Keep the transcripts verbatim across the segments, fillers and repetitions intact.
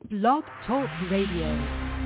Blog Talk Radio.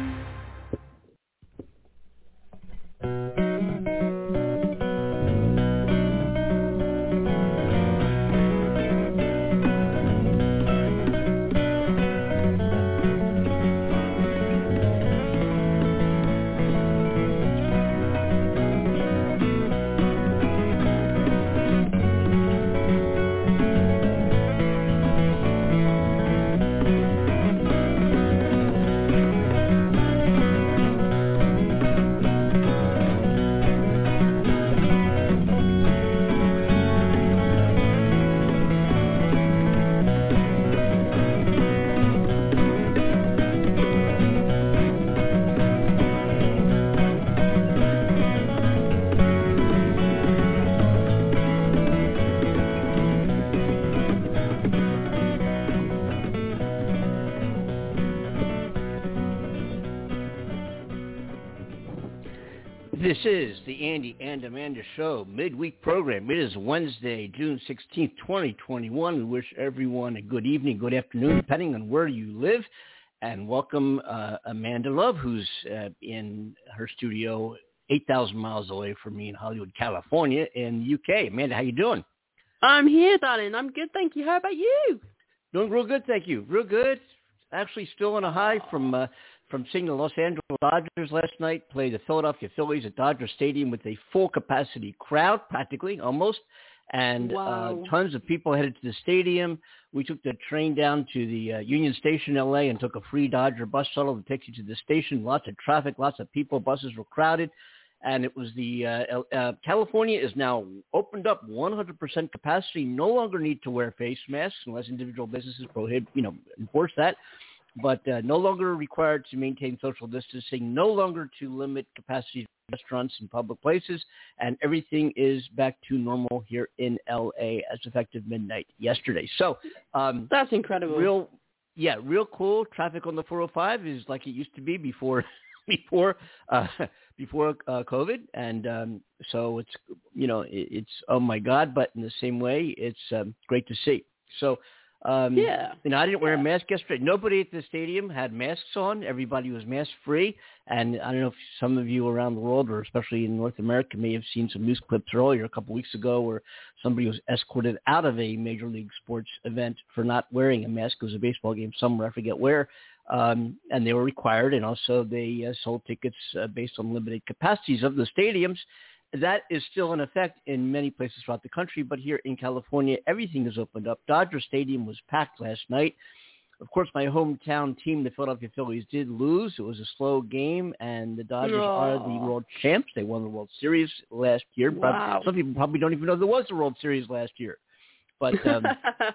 This is the Andy and Amanda Show midweek program. It is Wednesday, June sixteenth, twenty twenty-one. We wish everyone a good evening, good afternoon, depending on where you live. And welcome uh, Amanda Love, who's uh, in her studio eight thousand miles away from me in Hollywood, California, in the U K. Amanda, how you doing? I'm here, darling. I'm good, thank you. How about you? Doing real good, thank you. Real good. Actually still on a high from... Uh, From seeing the Los Angeles Dodgers last night play the Philadelphia Phillies at Dodger Stadium with a full-capacity crowd, practically, almost, and wow. uh, tons of people headed to the stadium. We took the train down to the uh, Union Station, L A, and took a free Dodger bus shuttle that takes you to the station. Lots of traffic, lots of people. Buses were crowded, and it was the uh, uh, California is now opened up one hundred percent capacity. No longer need to wear face masks unless individual businesses prohibit, you know, enforce that. But uh, no longer required to maintain social distancing, no longer to limit capacity to restaurants and public places, and everything is back to normal here in L A as effective midnight yesterday. So um, that's incredible. Real, yeah, real cool. Traffic on the four oh five is like it used to be before, before, uh, before uh, COVID, and um, so it's you know it, it's oh my God, but in the same way, it's um, great to see. So. Um, yeah. You know, I didn't yeah. wear a mask yesterday. Nobody at the stadium had masks on. Everybody was mask-free. And I don't know if some of you around the world, or especially in North America, may have seen some news clips earlier, a couple weeks ago, where somebody was escorted out of a Major League Sports event for not wearing a mask. It was a baseball game somewhere, I forget where. Um, and they were required, and also they uh, sold tickets uh, based on limited capacities of the stadiums. That is still in effect in many places throughout the country, but here in California, everything is opened up. Dodger Stadium was packed last night. Of course, my hometown team, the Philadelphia Phillies, did lose. It was a slow game, and the Dodgers Aww. are the world champs. They won the World Series last year. Wow. Some people probably don't even know there was a World Series last year. But um...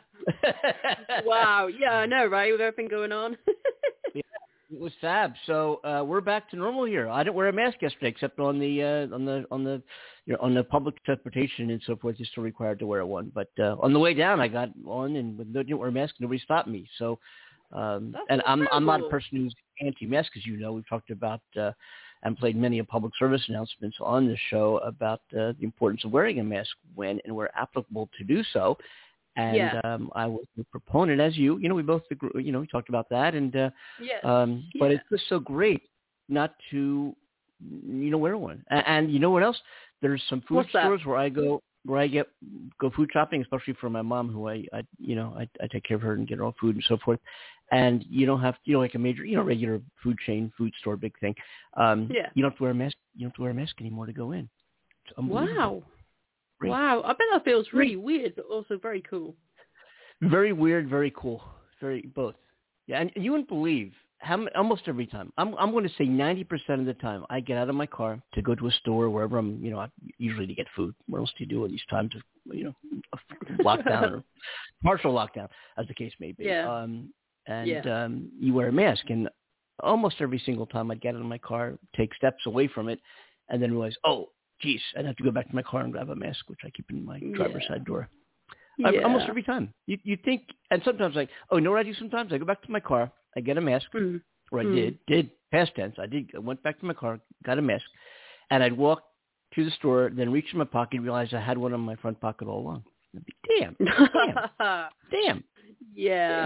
wow, yeah, I know, right? With everything going on. Yeah, it was fab. So uh, we're back to normal here. I didn't wear a mask yesterday, except on the uh, on the on the you know, on the public transportation and so forth. You're still required to wear one. But uh, on the way down, I got on and with no, didn't wear a mask. Nobody stopped me. So um, and I'm I'm not a person who's anti-mask, as you know. We've talked about uh, and played many of public service announcements on this show about uh, the importance of wearing a mask when and where applicable to do so. And yeah. um, I was a proponent, as you, you know, we both, agree, you know, we talked about that. And, uh, yes. um, but yeah. it's just so great not to, you know, wear one. And, and you know what else? There's some food What's stores that? where I go, where I get, go food shopping, especially for my mom, who I, I you know, I, I take care of her and get her all food and so forth. And you don't have, you know, like a major, you know, regular food chain, food store, big thing. Um, yeah. You don't have to wear a mask. You don't have to wear a mask anymore to go in. It's unbelievable. Wow. Great. Wow. I bet that feels really weird, but also very cool. Very weird, very cool, very both. Yeah, and you wouldn't believe how almost every time. I'm I'm going to say ninety percent of the time I get out of my car to go to a store wherever I'm, you know, usually to get food. What else do you do at these times of, you know, lockdown or partial lockdown, as the case may be? Yeah. Um, and yeah. um, you wear a mask, and almost every single time I'd get out of my car, take steps away from it, and then realize, oh, geez, I'd have to go back to my car and grab a mask, which I keep in my driver's yeah. side door. Yeah. Almost every time. You you think, and sometimes like, oh, you know what I do sometimes? I go back to my car, I get a mask, mm. or I mm. did, did, past tense, I did, I went back to my car, got a mask, and I'd walk to the store, then reach in my pocket and realize I had one in my front pocket all along. I'd be, damn, damn, damn. Yeah. Damn.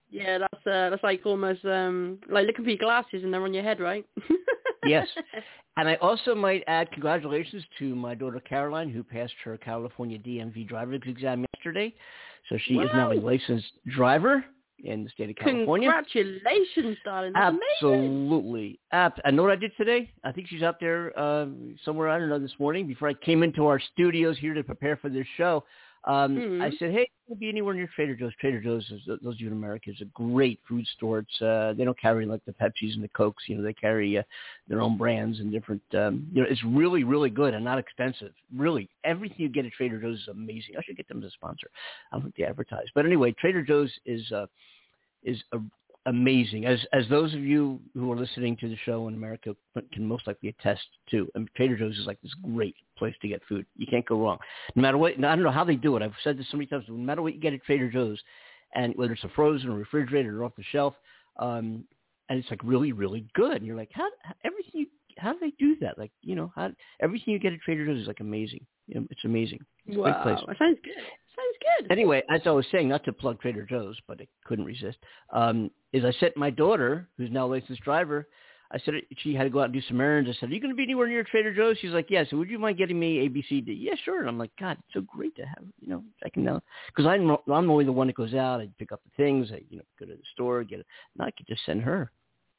Yeah, that's uh, that's like almost um, like looking for your glasses and they're on your head, right? Yes. And I also might add congratulations to my daughter Caroline, who passed her California D M V driver's exam yesterday. So she wow. is now a licensed driver in the state of California. Congratulations, darling. That's Absolutely. Ab- I know what I did today. I think she's out there uh, somewhere, I don't know, this morning before I came into our studios here to prepare for this show. Um, mm-hmm. I said, hey, we'll be anywhere near Trader Joe's. Trader Joe's, is, those of you in America, is a great food store. It's, uh, they don't carry like the Pepsis and the Cokes. You know, they carry uh, their own brands and different, um, you know, it's really, really good and not expensive. Really, everything you get at Trader Joe's is amazing. I should get them as a sponsor. I don't think they advertise. But anyway, Trader Joe's is uh, is a, amazing. As as those of you who are listening to the show in America can most likely attest to, I mean, Trader Joe's is like this great place to get food. You can't go wrong. No matter what, I don't know how they do it. I've said this so many times. No matter what you get at Trader Joe's, and whether it's a frozen or refrigerated or off the shelf, um, and it's like really, really good. And you're like, how everything? You, how do they do that? Like, you know, how everything you get at Trader Joe's is like amazing. You know, it's amazing. It's wow, a great place. That sounds good. Sounds good. Anyway, as I was saying, not to plug Trader Joe's, but I couldn't resist, um, is I sent my daughter, who's now a licensed driver, I said she had to go out and do some errands. I said, are you going to be anywhere near Trader Joe's? She's like, yeah. So would you mind getting me A B C D? Yeah, sure. And I'm like, God, it's so great to have, you know, I can now, because I'm, I'm only the one that goes out. I pick up the things. I, you know, go to the store, get it. Now I could just send her.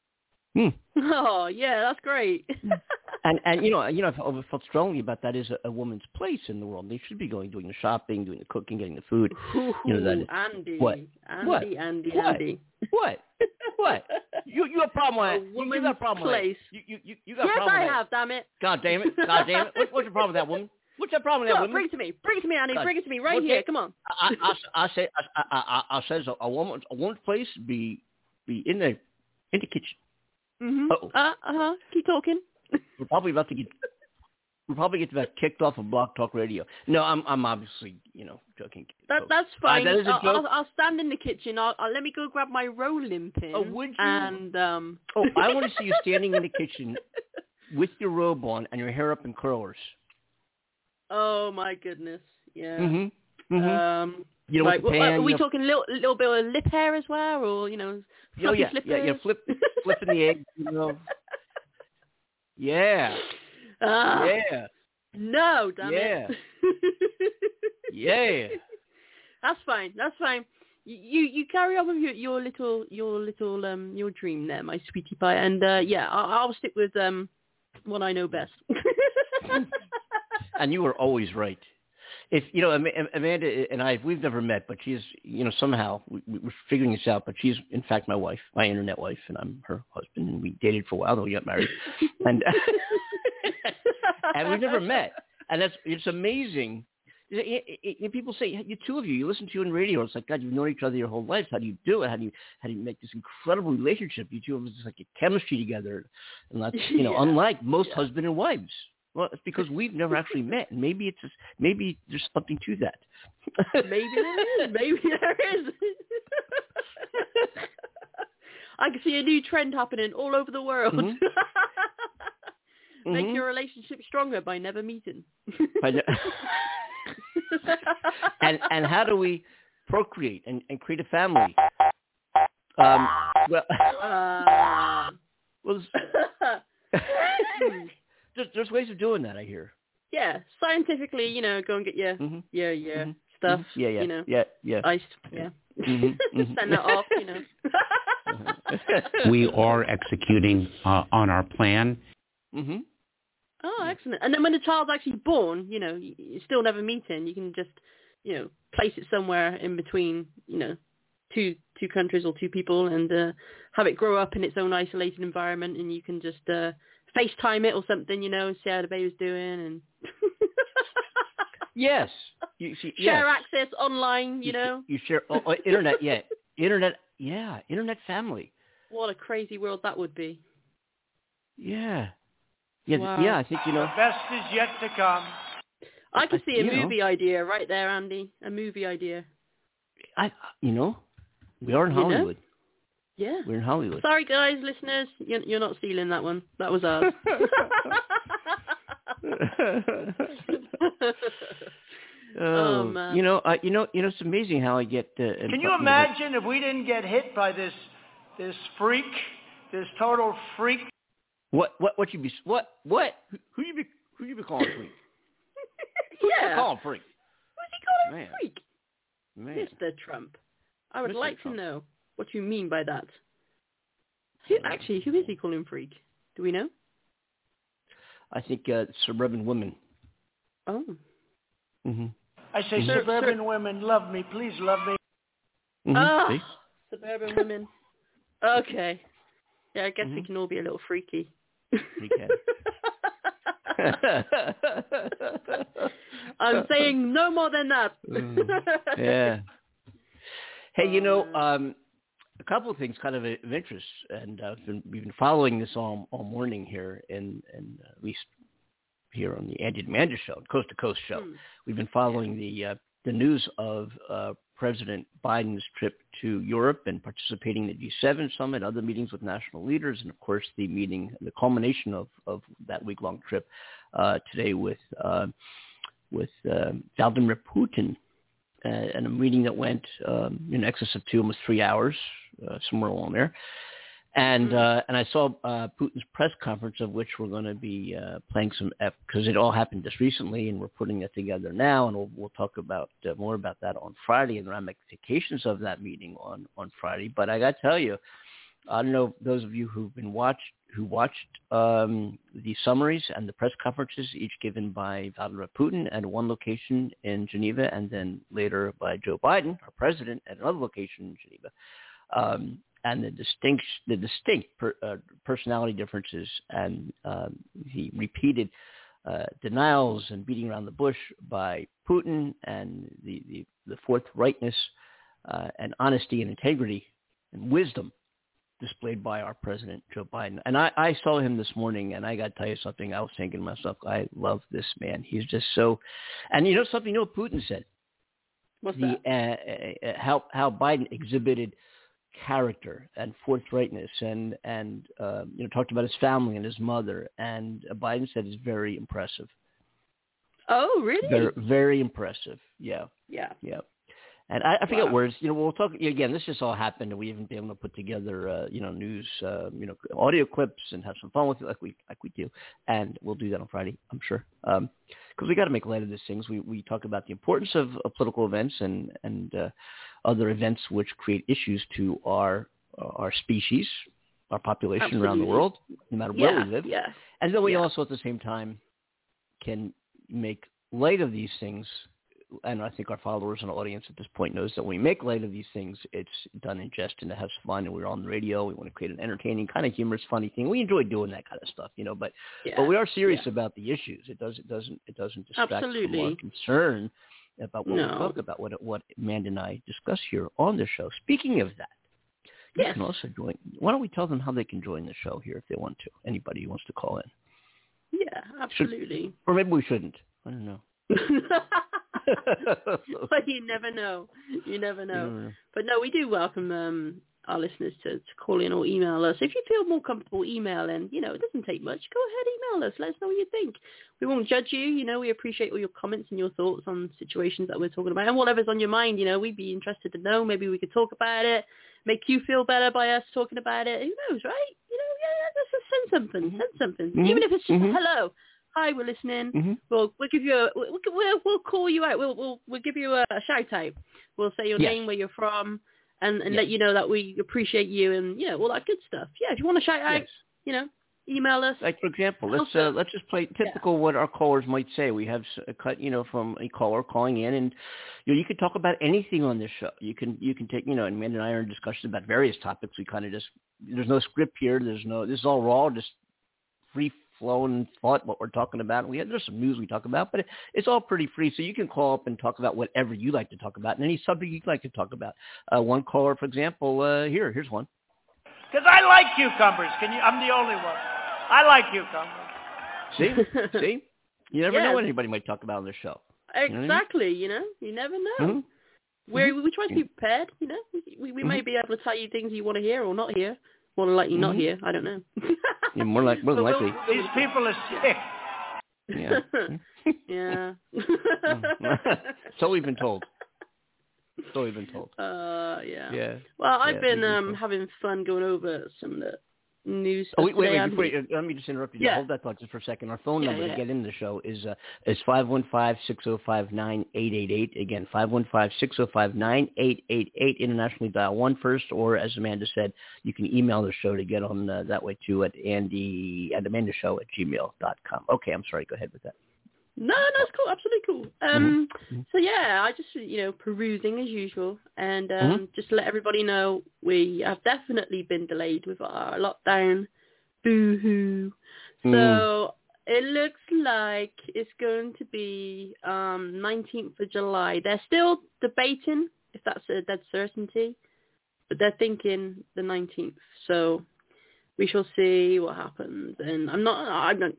Hmm. Oh, yeah, that's great. and, and you know, you know, I've always felt strongly about that is a, a woman's place in the world. They should be going, doing the shopping, doing the cooking, getting the food. Ooh, you know, that is, Andy. What? Andy, what? Andy, what? Andy. What? What? You you have a problem with a that? woman's You got a problem place. with that? You, you, you got yes, a problem I with have, that? damn it. God damn it. God damn it. What, what's your problem with that woman? What's your problem with that Go, woman? bring it to me. Bring it to me, Andy. God. Bring it to me right Okay. here. Come on. I, I, I, I say, I, I, I, I says a, a woman's a woman's place be be in the in the kitchen. Mm-hmm. Uh huh. Keep talking. We're probably about to get we're probably get that kicked off of Blog Talk Radio. No, I'm I'm obviously you know joking. That that's fine. Uh, that is a I'll, joke. I'll, I'll stand in the kitchen. I'll, I'll let me go grab my rolling pin. Oh, would you? And um. Oh, I want to see you standing in the kitchen with your robe on and your hair up in curlers. Oh my goodness! Yeah. Mm-hmm. Mm-hmm. Um. You know, like, with the well, pan, are we you know, talking a little, little bit of lip hair as well, or you know, oh fluffy yeah, slippers? yeah, yeah, flip, flipping the egg, you know. Yeah. Ah, yeah. No, damn yeah. it. yeah. That's fine. That's fine. You you carry on with your, your little your little um your dream there, my sweetie pie, and uh, yeah, I'll, I'll stick with um what I know best. And you were always right. If you know, Amanda and I, we've never met, but she's, you know, somehow we, we're figuring this out. But she's, in fact, my wife, my internet wife, and I'm her husband. And we dated for a while, though we got married, and and we've never met. And that's it's amazing. It, it, it, people say, you two of you, you listen to you on radio. It's like, God, you've known each other your whole lives. How do you do it? How do you how do you make this incredible relationship? You two have just like a chemistry together, and that's you know, yeah. unlike most yeah. husband and wives. Well, it's because we've never actually met. And maybe it's just, maybe there's something to that. Maybe there is. Maybe there is. I can see a new trend happening all over the world. Mm-hmm. Make mm-hmm. your relationship stronger by never meeting. By ne- and and how do we procreate and, and create a family? Um, well, uh... well. There's, there's ways of doing that, I hear. Yeah, scientifically, you know, go and get your mm-hmm. your your mm-hmm. stuff. Mm-hmm. Yeah, yeah, you know, yeah, yeah. Iced, yeah. Mm-hmm. Mm-hmm. Send that off, you know. We are executing uh, on our plan. Mm-hmm. Oh, excellent! And then when the child's actually born, you know, you, you still never meeting. You can just, you know, place it somewhere in between, you know, two two countries or two people, and uh, have it grow up in its own isolated environment, and you can just. Uh, FaceTime it or something, you know, and see how the baby's doing, and yes, you see, share yes. access online, you, you know. You share oh, oh, internet, yeah, internet, yeah, internet family. What a crazy world that would be. Yeah, yeah, wow. yeah. I think you know. The best is yet to come. I could see a you movie know. idea right there, Andy. A movie idea. I, you know, we are in you Hollywood. Know? Yeah. We're in Hollywood. Sorry, guys, listeners. You're, you're not stealing that one. That was ours. Oh, Oh, man. you know, uh, you know, you know, it's amazing how I get. Uh, Can you imagine if we didn't get hit by this this freak, this total freak? What? What? What you be? What? What? Who, who you be? Who you be calling freak? Who you Yeah. calling freak? Who's he calling Man. freak? Man. Mister Trump. I would Mister like Trump. to know what you mean by that. Who, actually, who is he calling freak? Do we know? I think uh, suburban women. Oh. Mm-hmm. I say, Sir- suburban sir- women, love me, please love me. Mm-hmm. Ah, See? suburban women. Okay. Yeah, I guess we Mhm. can all be a little freaky. We can. I'm saying no more than that. Yeah. Hey, you Oh, know, man. um, a couple of things kind of of interest, and uh, been, we've been following this all, all morning here, in, in uh, at least here on the Andy Demanda show, Coast to Coast show. Hmm. We've been following the uh, the news of uh, President Biden's trip to Europe and participating in the G seven summit, other meetings with national leaders, and of course the meeting, the culmination of, of that week-long trip uh, today with uh, with uh, Vladimir Putin, uh, and a meeting that went um, in excess of two, almost three hours, uh, somewhere along there. And uh, and I saw uh, Putin's press conference, of which we're going to be uh, playing some, because it all happened just recently, and we're putting it together now, and we'll, we'll talk about uh, more about that on Friday and the ramifications of that meeting on, on Friday. But I got to tell you, I don't know, those of you who've been watched who watched um, the summaries and the press conferences, each given by Vladimir Putin at one location in Geneva, and then later by Joe Biden, our president, at another location in Geneva. Um, and the distinct, the distinct per, uh, personality differences and um, the repeated uh, denials and beating around the bush by Putin, and the, the, the forthrightness uh, and honesty and integrity and wisdom displayed by our president, Joe Biden. And I, I saw him this morning, and I got to tell you something. I was thinking to myself, I love this man. He's just so, and you know something, you know what Putin said? What's the, that? Uh, uh, how, how Biden exhibited character and forthrightness, and and uh, you know, talked about his family and his mother, and uh, Biden said it's very impressive. Oh, really? Very, very impressive. Yeah, Yeah. yeah. And I, I forget Wow. words. You know, we'll talk again. This just all happened, and we haven't been able to put together, uh, you know, news, uh, you know, audio clips and have some fun with it, like we like we do. And we'll do that on Friday, I'm sure, because um, we got to make light of these things. We we talk about the importance of, of political events and and uh, other events which create issues to our uh, our species, our population Absolutely. around the world, no matter Yeah. where we live. Yeah. And then we Yeah. also, at the same time, can make light of these things. And I think our followers and audience at this point knows that when we make light of these things, it's done in jest and it has fun. And we're on the radio. We want to create an entertaining, kind of humorous, funny thing. We enjoy doing that kind of stuff, you know. But Yeah. but we are serious Yeah. about the issues. It does it doesn't it doesn't distract from Absolutely. our concern about what No. we talk about, what what Amanda and I discuss here on the show. Speaking of that, you Yes. can also join. Why don't we tell them how they can join the show here if they want to? Anybody who wants to call in, Yeah, absolutely. or maybe we shouldn't. I don't know. But you never know. You never know. You never know. But no, we do welcome um, our listeners to, to call in or email us. If you feel more comfortable emailing, you know, it doesn't take much. Go ahead, email us. Let us know what you think. We won't judge you. You know, we appreciate all your comments and your thoughts on situations that we're talking about. And whatever's on your mind, you know, we'd be interested to know. Maybe we could talk about it, make you feel better by us talking about it. Who knows, right? You know, yeah, let's just send something. Mm-hmm. Send something. Mm-hmm. Even if it's just Mm-hmm. a hello. Hi, we're listening. Mm-hmm. We'll we'll give you a we'll we'll, we'll call you out. We'll we'll we'll give you a, a shout out. We'll say your Yes. name, where you're from, and, and Yes. let you know that we appreciate you and you know all that good stuff. Yeah, if you want to shout out, Yes. you know, email us. Like, for example, let's Also- uh, let's just play typical what our callers might say. We have s- a cut, you know, from a caller calling in, and you know, you can talk about anything on this show. You can you can take, you know, and Amanda and I are in discussions about various topics. We kind of just, there's no script here. There's no, this is all raw, just free flowing thought what we're talking about. We have, there's some news we talk about, but it, it's all pretty free. So you can call up and talk about whatever you like to talk about, and any subject you'd like to talk about. Uh, one caller, for example, uh, here here's one. Because I like cucumbers. Can you? I'm the only one. I like cucumbers. See, see, you never Yes. know what anybody might talk about on this show. You know what I mean? Exactly. You know, you never know. Mhm. We're, Mhm. we try to be prepared. You know, we we, we may Mhm. be able to tell you things you want to hear or not hear. More than likely not Mhm. hear. I don't know. Yeah, more like more than But we'll- likely. we'll- These people are sick. Yeah. Yeah. So we've been told. So we've been told. Uh, yeah. Yeah. Well, I've Yeah, been we've been um told. having fun going over some of the news Oh, stuff wait, wait, today, wait, before Andy. you, let me just interrupt you. Yeah. Hold that thought just for a second. Our phone Yeah, number yeah. to get into the show is uh, is five one five, six oh five, nine eight eight eight. Again, five one five, six oh five, nine eight eight eight. Internationally, dial one first, or as Amanda said, you can email the show to get on uh, that way too at Andy at Amanda Show at gmail dot com. Okay, I'm sorry. Go ahead with that. No, no, it's cool. Absolutely cool. Um, Mm-hmm. So yeah, I just, you know, perusing as usual, and um, Mm-hmm. just to let everybody know we have definitely been delayed with our lockdown. Boo-hoo. Mm. So it looks like it's going to be um, nineteenth of July. They're still debating if that's a dead certainty, but they're thinking the nineteenth. So we shall see what happens. And I'm not, I'm not.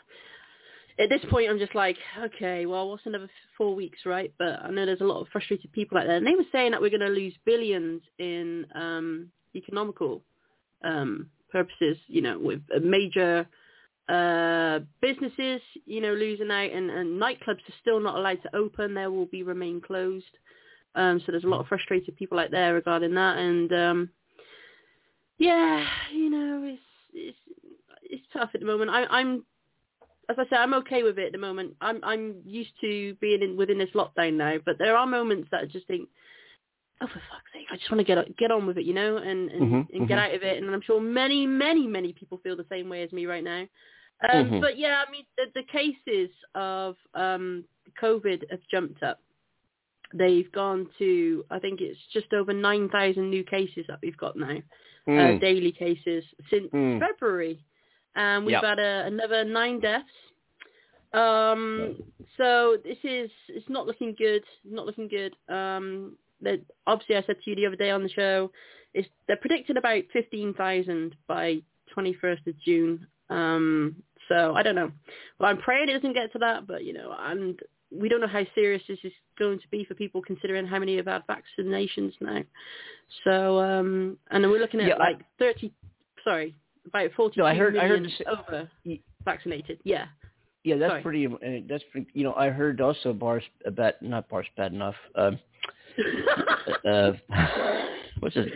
At this point, I'm just like, okay, well, what's another four weeks, right? But I know there's a lot of frustrated people out there. And they were saying that we're going to lose billions in um, economical um, purposes, you know, with major uh, businesses, you know, losing out. And, and nightclubs are still not allowed to open. They will be remain closed. Um, so there's a lot of frustrated people out there regarding that. And, um, yeah, you know, it's, it's, it's tough at the moment. I, I'm, As I said, I'm okay with it at the moment. I'm I'm used to being in within this lockdown now, but there are moments that I just think, oh, for fuck's sake, I just want to get get on with it, you know, and and, Mm-hmm, and get mm-hmm. out of it. And I'm sure many, many, many people feel the same way as me right now. Um, Mm-hmm. But yeah, I mean, the, the cases of um, COVID have jumped up. They've gone to, I think it's just over nine thousand new cases that we've got now, Mm. uh, daily cases since Mm. February. And we've Yep. had a, another nine deaths. Um, so this is, it's not looking good, not looking good. Um, that obviously I said to you the other day on the show, is they're predicting about fifteen thousand by twenty-first of June. Um, so I don't know. Well, I'm praying it doesn't get to that, but you know, and we don't know how serious this is going to be for people considering how many have had vaccinations now. So, um, and then we're looking at Yeah, like I, thirty, sorry, about forty-two no, I heard, I heard million this, over vaccinated. Yeah. yeah, that's Sorry. pretty, uh, that's pretty, you know, I heard also Bars, about, not Bars bad enough, um, uh, what's it,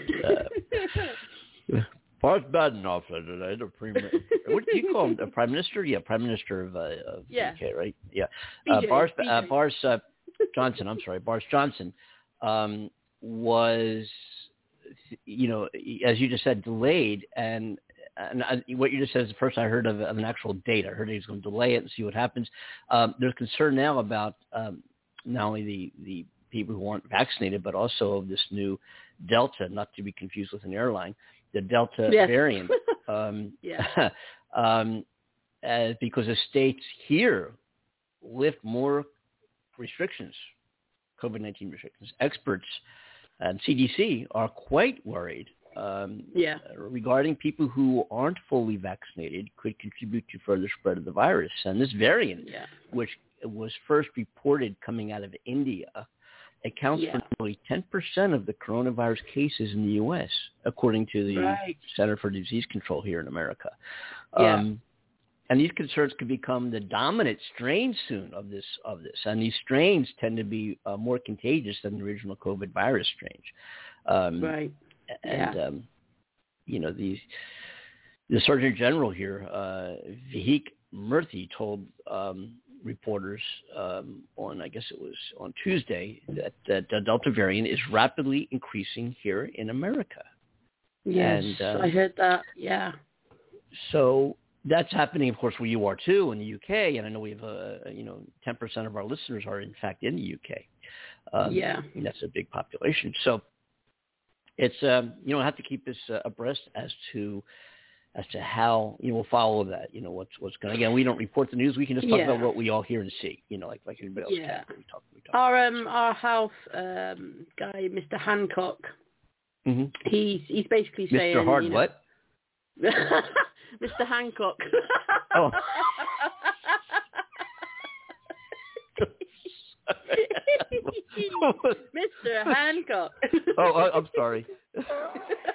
uh, Bars bad enough, uh, the prime, what do you call him, the Prime Minister? Yeah, Prime Minister of, uh, of Yeah. U K, right? Yeah. Uh, B J, Bars, B J. uh, Bars uh, Johnson, I'm sorry, Bars Johnson, um, was, you know, as you just said, delayed, and and I, what you just said is the first I heard of, of an actual date. I heard he was going to delay it and see what happens. Um, there's concern now about um, not only the, the people who aren't vaccinated, but also of this new Delta, not to be confused with an airline, the Delta Yes. variant. Um, Yeah. um, uh, because the states here lift more restrictions, COVID nineteen restrictions. Experts and C D C are quite worried um, Yeah. regarding people who aren't fully vaccinated could contribute to further spread of the virus. And this variant, Yeah. which was first reported coming out of India, accounts Yeah. for nearly ten percent of the coronavirus cases in the U S, according to the Right. Center for Disease Control here in America. Yeah. Um, and these concerns could become the dominant strain soon of this. Of this, and these strains tend to be uh, more contagious than the original COVID virus strains. Um, Right. And Yeah. um, you know, the the Surgeon General here, uh, Vivek Murthy, told um, reporters um, on, I guess it was on Tuesday, that, that the Delta variant is rapidly increasing here in America. Yes, And, uh, I heard that. Yeah. So that's happening, of course, where you are too in the U K, and I know we have, uh, you know, ten percent of our listeners are in fact in the U K. Um, Yeah. and that's a big population. So it's um, you know, have to keep us uh, abreast as to as to how, you know, we'll follow that. You know, what's what's going. Again, we don't report the news. We can just talk Yeah. about what we all hear and see. You know, like like anybody else Yeah. can. We talk. We talk. Our um our health um guy, Mister Hancock, Mm-hmm. he's he's basically Mister saying, Hard, you know, what? Mister Hancock. Oh. Mister Hancock. Oh, I, I'm sorry.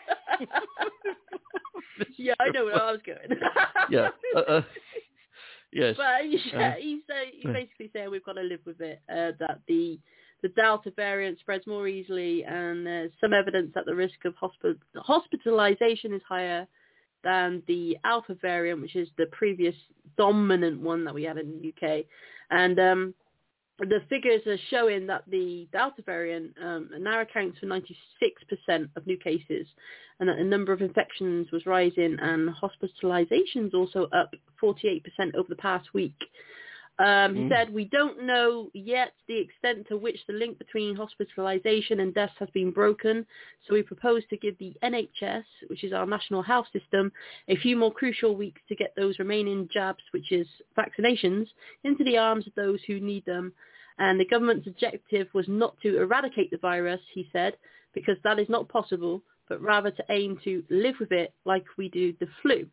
Yeah, I know where I was going. Yeah. Uh, uh, Yes. But yeah, Uh, he's, uh, he's basically saying we've got to live with it, uh, that the the Delta variant spreads more easily, and there's some evidence that the risk of hospi- hospitalization is higher than the Alpha variant, which is the previous dominant one that we had in the U K. And um, the figures are showing that the Delta variant um, now accounts for ninety-six percent of new cases, and that the number of infections was rising, and hospitalizations also up forty-eight percent over the past week. Um, he mm. said, we don't know yet the extent to which the link between hospitalization and deaths has been broken, so we propose to give the N H S, which is our national health system, a few more crucial weeks to get those remaining jabs, which is vaccinations, into the arms of those who need them. And the government's objective was not to eradicate the virus, he said, because that is not possible, but rather to aim to live with it like we do the flu.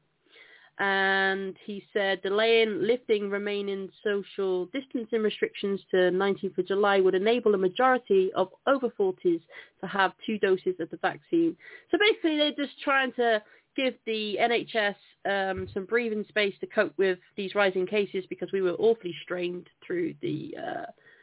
And he said delaying lifting remaining social distancing restrictions to nineteenth of July would enable a majority of over forties to have two doses of the vaccine. So basically they're just trying to give the N H S um, some breathing space to cope with these rising cases, because we were awfully strained through the uh,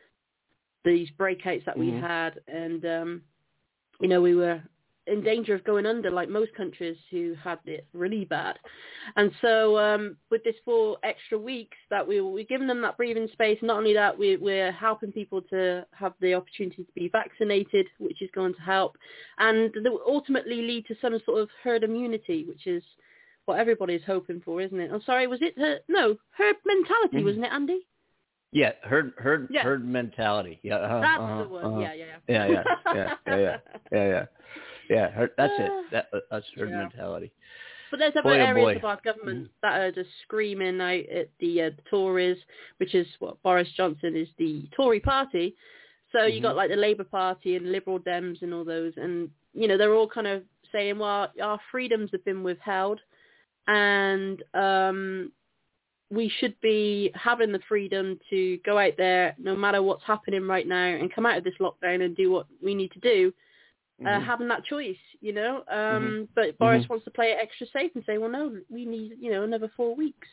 these breakouts that we mm-hmm. had. And, um, you know, we were in danger of going under, like most countries who had it really bad. And so um, with this four extra weeks that we, we're giving them that breathing space, not only that, we, we're helping people to have the opportunity to be vaccinated, which is going to help, and that will ultimately lead to some sort of herd immunity, which is what everybody's hoping for, isn't it? I'm sorry, was it, her, no, herd mentality, mm-hmm. wasn't it, Andy? Yeah, herd herd yeah. herd mentality. Yeah, uh-huh, that's uh-huh, the one. uh-huh. Yeah, yeah, yeah, yeah, yeah, yeah, yeah, yeah, yeah, yeah. Yeah, her, that's it. That, that's herd yeah. mentality. But there's other boy, areas oh of our government mm-hmm. that are just screaming out at the, uh, the Tories, which is what Boris Johnson is the Tory party. So mm-hmm. you got like the Labour Party and Liberal Dems and all those, and you know they're all kind of saying, well, our freedoms have been withheld, and um, we should be having the freedom to go out there no matter what's happening right now and come out of this lockdown and do what we need to do. Uh, mm-hmm. having that choice, you know, um, mm-hmm. but Boris mm-hmm. wants to play it extra safe and say, well, no, we need, you know, another four weeks.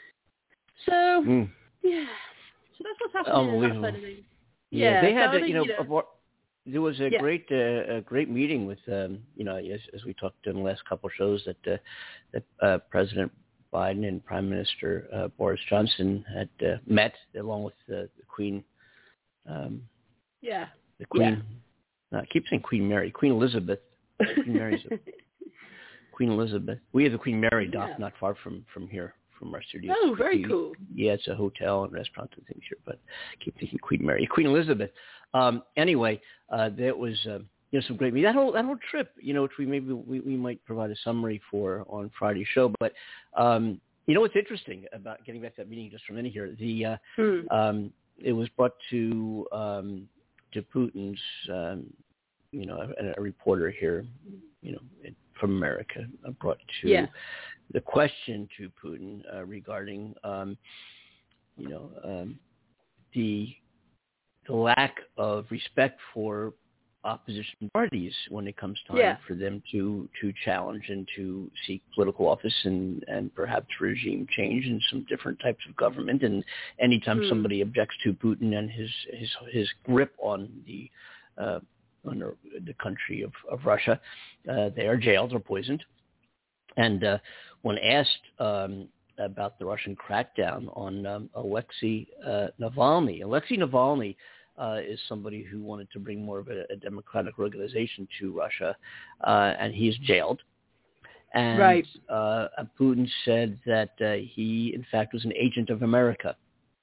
So, mm. yeah, so that's what's happening in that side of things. Yeah, yeah they had, so a, you know, you know a, there was a yeah. great, uh, a great meeting with, um, you know, as, as we talked in the last couple of shows, that uh, that uh, President Biden and Prime Minister uh, Boris Johnson had uh, met along with uh, the Queen. Um, yeah. The Queen. Yeah. No, I keep saying Queen Mary. Queen Elizabeth. Queen Mary's a, Queen Elizabeth. We have the Queen Mary dock yeah. not far from, from here, from our studio. Oh, very we, cool. Yeah, it's a hotel and restaurant and things here, but I keep thinking Queen Mary. Queen Elizabeth. Um, anyway, uh, there was uh, you know some great that whole that whole trip. You know, which we maybe we, we might provide a summary for on Friday's show. But um, you know what's interesting about getting back to that meeting just for a minute here? The uh, hmm. um, it was brought to. Um, to Putin's, um, you know, a, a reporter here, you know, from America, brought to yeah. the question to Putin uh, regarding, um, you know, um, the the lack of respect for opposition parties when it comes time yeah. for them to, to challenge and to seek political office and, and perhaps regime change and some different types of government. And anytime mm. somebody objects to Putin and his his, his grip on the uh, on the, the country of, of Russia, uh, they are jailed or poisoned. And uh, when asked um, about the Russian crackdown on um, Alexei uh, Navalny, Alexei Navalny Uh, is somebody who wanted to bring more of a, a democratic organization to Russia, uh, and he is jailed. And right. uh, Putin said that uh, he, in fact, was an agent of America.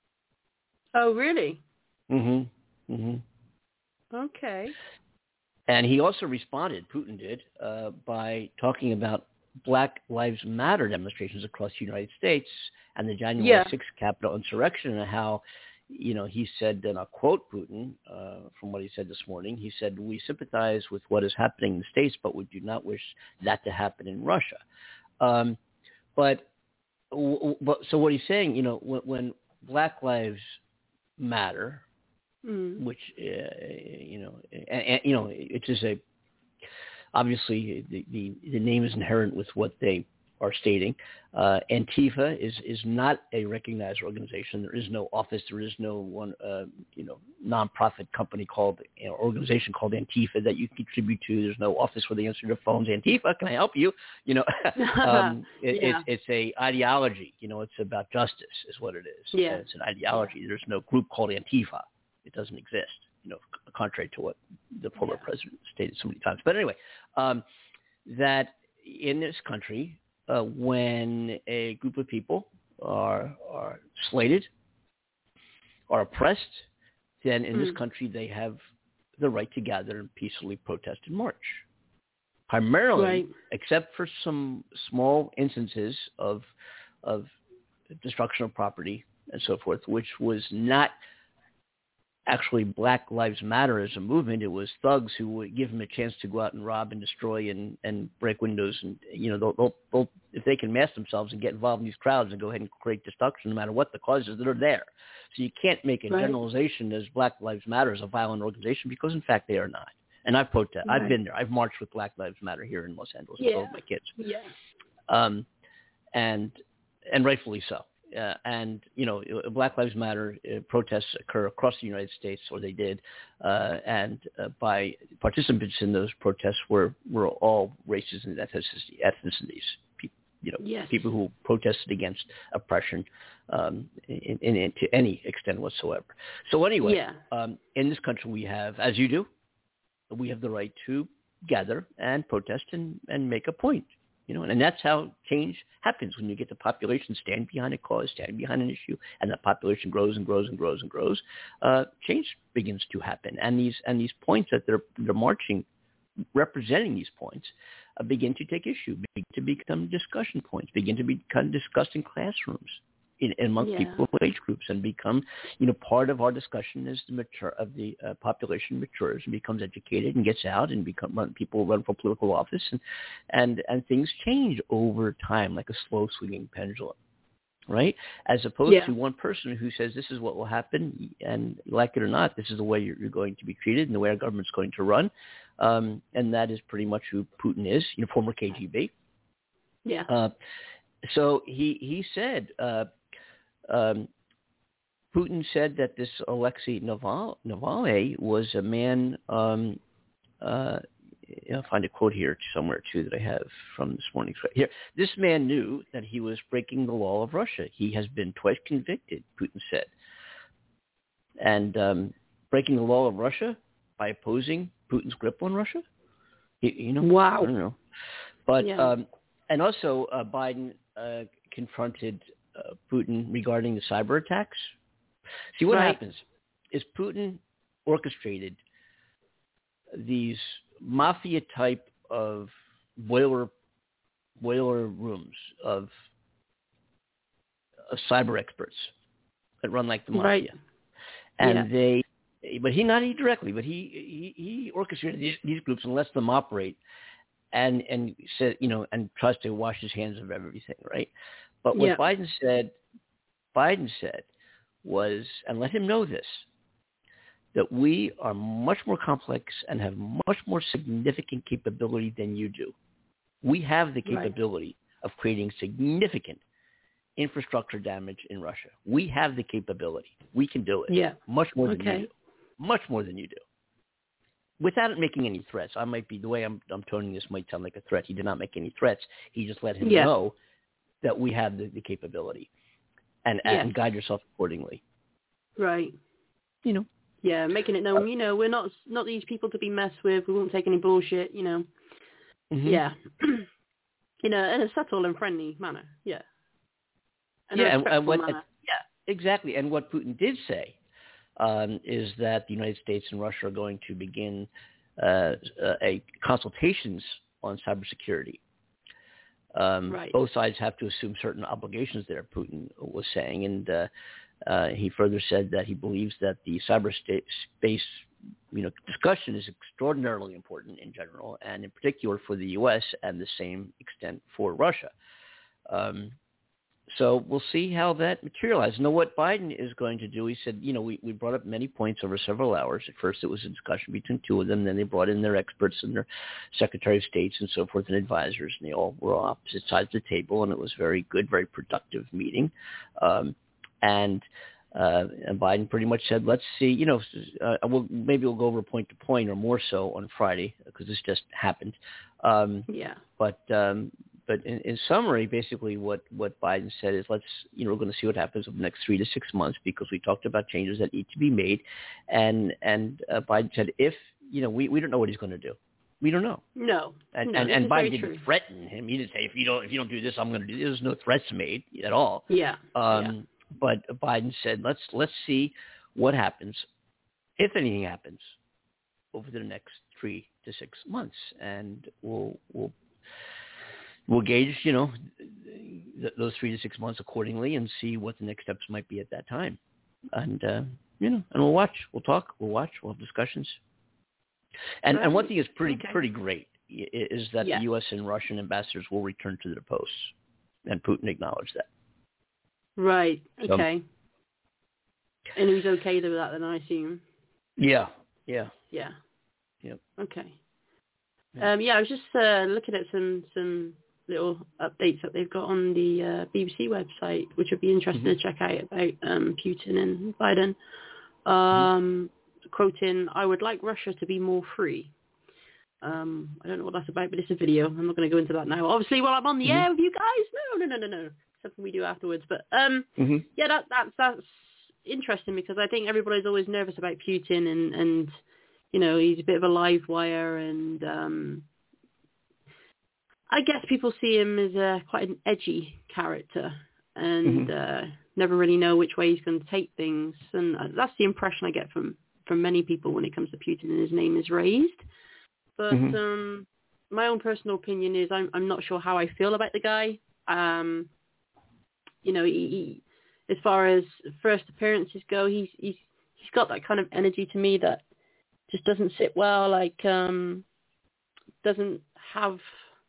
Oh, really? Mm-hmm. Mm-hmm. Okay. And he also responded, Putin did, uh, by talking about Black Lives Matter demonstrations across the United States and the January yeah. sixth Capitol insurrection, and how, you know, he said, and I'll quote Putin uh, from what he said this morning, he said, we sympathize with what is happening in the States, but we do not wish that to happen in Russia. Um, but, but so what he's saying, you know, when, when Black Lives Matter, mm. which, uh, you know, and, and, you know, it is a, obviously the, the, the name is inherent with what they are stating. Uh, Antifa is, is not a recognized organization. There is no office. There is no one, uh, you know, nonprofit company called, you know, organization called Antifa that you contribute to. There's no office where they answer their phones. Antifa, can I help you? You know, um, it, yeah. it's it's a ideology. You know, it's about justice is what it is. Yeah. It's an ideology. There's no group called Antifa. It doesn't exist. You know, contrary to what the former yeah. president stated so many times. But anyway, um, that in this country, uh, when a group of people are are slated, are oppressed, then in mm. this country they have the right to gather and peacefully protest and march. Primarily, right. except for some small instances of of destruction of property and so forth, which was not actually Black Lives Matter as a movement. It was thugs who would give them a chance to go out and rob and destroy and, and break windows. And, you know, they'll, they'll, they'll, if they can mask themselves and get involved in these crowds and go ahead and create destruction, no matter what the causes that are there. So you can't make a right. generalization as Black Lives Matter is a violent organization, because in fact they are not. And I've protested. Right. I've been there. I've marched with Black Lives Matter here in Los Angeles yeah. with all my kids. Yeah. Um, and, and rightfully so. Uh, and, you know, Black Lives Matter uh, protests occur across the United States, or they did, uh, and uh, by participants in those protests were, were all races and ethnicity, ethnicities, Pe- you know, yes. people who protested against oppression um, in, in, in, to any extent whatsoever. So anyway, yeah. um, in this country we have, as you do, we have the right to gather and protest and, and make a point. You know, and that's how change happens, when you get the population stand behind a cause, stand behind an issue, and the population grows and grows and grows and grows. Uh, change begins to happen, and these and these points that they're they're marching, representing these points, uh, begin to take issue, begin to become discussion points, begin to become discussed in classrooms, in, amongst yeah. people of age groups, and become, you know, part of our discussion as the mature of the uh, population matures and becomes educated and gets out and become run, people run for political office, and and and things change over time like a slow swinging pendulum, right? As opposed yeah. to one person who says this is what will happen, and like it or not, this is the way you're, you're going to be treated and the way our government's going to run, um, and that is pretty much who Putin is, you know, former K G B. Yeah. Uh, so he he said. Uh, Um, Putin said that this Alexei Naval, Navalny was a man, um, uh, I'll find a quote here somewhere, too, that I have from this morning's. Here, this man knew that he was breaking the law of Russia. He has been twice convicted, Putin said. And um, breaking the law of Russia by opposing Putin's grip on Russia? You, you know? Wow. I don't know. But, yeah. um, and also uh, Biden uh, confronted Uh, Putin regarding the cyber attacks. See, what right. happens is Putin orchestrated these mafia type of boiler boiler rooms of, of cyber experts that run like the mafia, right. and yeah. they. But he not he directly, but he he, he orchestrated these, these groups and lets them operate, and and said you know and tries to wash his hands of everything, right? But what yeah. Biden said, Biden said was, and let him know this, that we are much more complex and have much more significant capability than you do. We have the capability right. of creating significant infrastructure damage in Russia. We have the capability. We can do it. Yeah. Much more than okay. you do. Much more than you do. Without making any threats. I might be, the way I'm, I'm toning this might sound like a threat. He did not make any threats. He just let him yeah. know that we have the, the capability, and, yes. and guide yourself accordingly. Right. You know. Yeah, making it known, uh, you know, we're not not these people to be messed with. We won't take any bullshit, you know. Mm-hmm. Yeah. in, a, in a subtle and friendly manner, yeah. In yeah, and, and what, manner. yeah, exactly. And what Putin did say um, is that the United States and Russia are going to begin uh, a consultations on cybersecurity. Um, right. Both sides have to assume certain obligations there, Putin was saying. And uh, uh, he further said that he believes that the cyberspace you know, discussion is extraordinarily important in general, and in particular for the U S and the same extent for Russia. Um, so we'll see how that materializes. Now, what Biden is going to do, he said, you know, we, we brought up many points over several hours. At first, it was a discussion between two of them. Then they brought in their experts and their Secretary of States and so forth and advisors, and they all were on opposite sides of the table, and it was very good, very productive meeting. Um, and uh, and Biden pretty much said, let's see, you know, uh, we'll, maybe we'll go over point to point or more so on Friday because this just happened. Um, yeah. But um, But in, in summary, basically what, what Biden said is let's, you know, we're going to see what happens over the next three to six months because we talked about changes that need to be made. And and uh, Biden said if, you know, we, we don't know what he's going to do. We don't know. No. And no, and, and Biden didn't true. threaten him. He didn't say, if you don't if you don't do this, I'm going to do this. There's no threats made at all. Yeah. Um, yeah. But Biden said, let's let's see what happens, if anything happens, over the next three to six months. And we'll we'll We'll gauge, you know, th- those three to six months accordingly and see what the next steps might be at that time. And, uh, you know, and we'll watch. We'll talk. We'll watch. We'll have discussions. And, and one thing is pretty okay. pretty great is that yeah. the U S and Russian ambassadors will return to their posts. And Putin acknowledged that. Right. So, okay. And he's okay with that then, I assume? Yeah. Yeah. Yeah. Yep. Okay. Um, yeah, I was just uh, looking at some, some little updates that they've got on the uh, B B C website, which would be interesting mm-hmm. to check out about um, Putin and Biden. Um, mm-hmm. Quoting, I would like Russia to be more free. Um, I don't know what that's about, but it's a video. I'm not going to go into that now. Obviously, while I'm on the mm-hmm. air with you guys, no, no, no, no, no. Something we do afterwards. But um, mm-hmm. yeah, that, that, that's interesting because I think everybody's always nervous about Putin and, and you know, he's a bit of a live wire, and um, I guess people see him as a, quite an edgy character and mm-hmm. uh, never really know which way he's going to take things. And that's the impression I get from, from many people when it comes to Putin, and his name is raised. But mm-hmm. um, my own personal opinion is I'm, I'm not sure how I feel about the guy. Um, you know, he, he, as far as first appearances go, he's, he's he's got that kind of energy to me that just doesn't sit well, like, um, doesn't have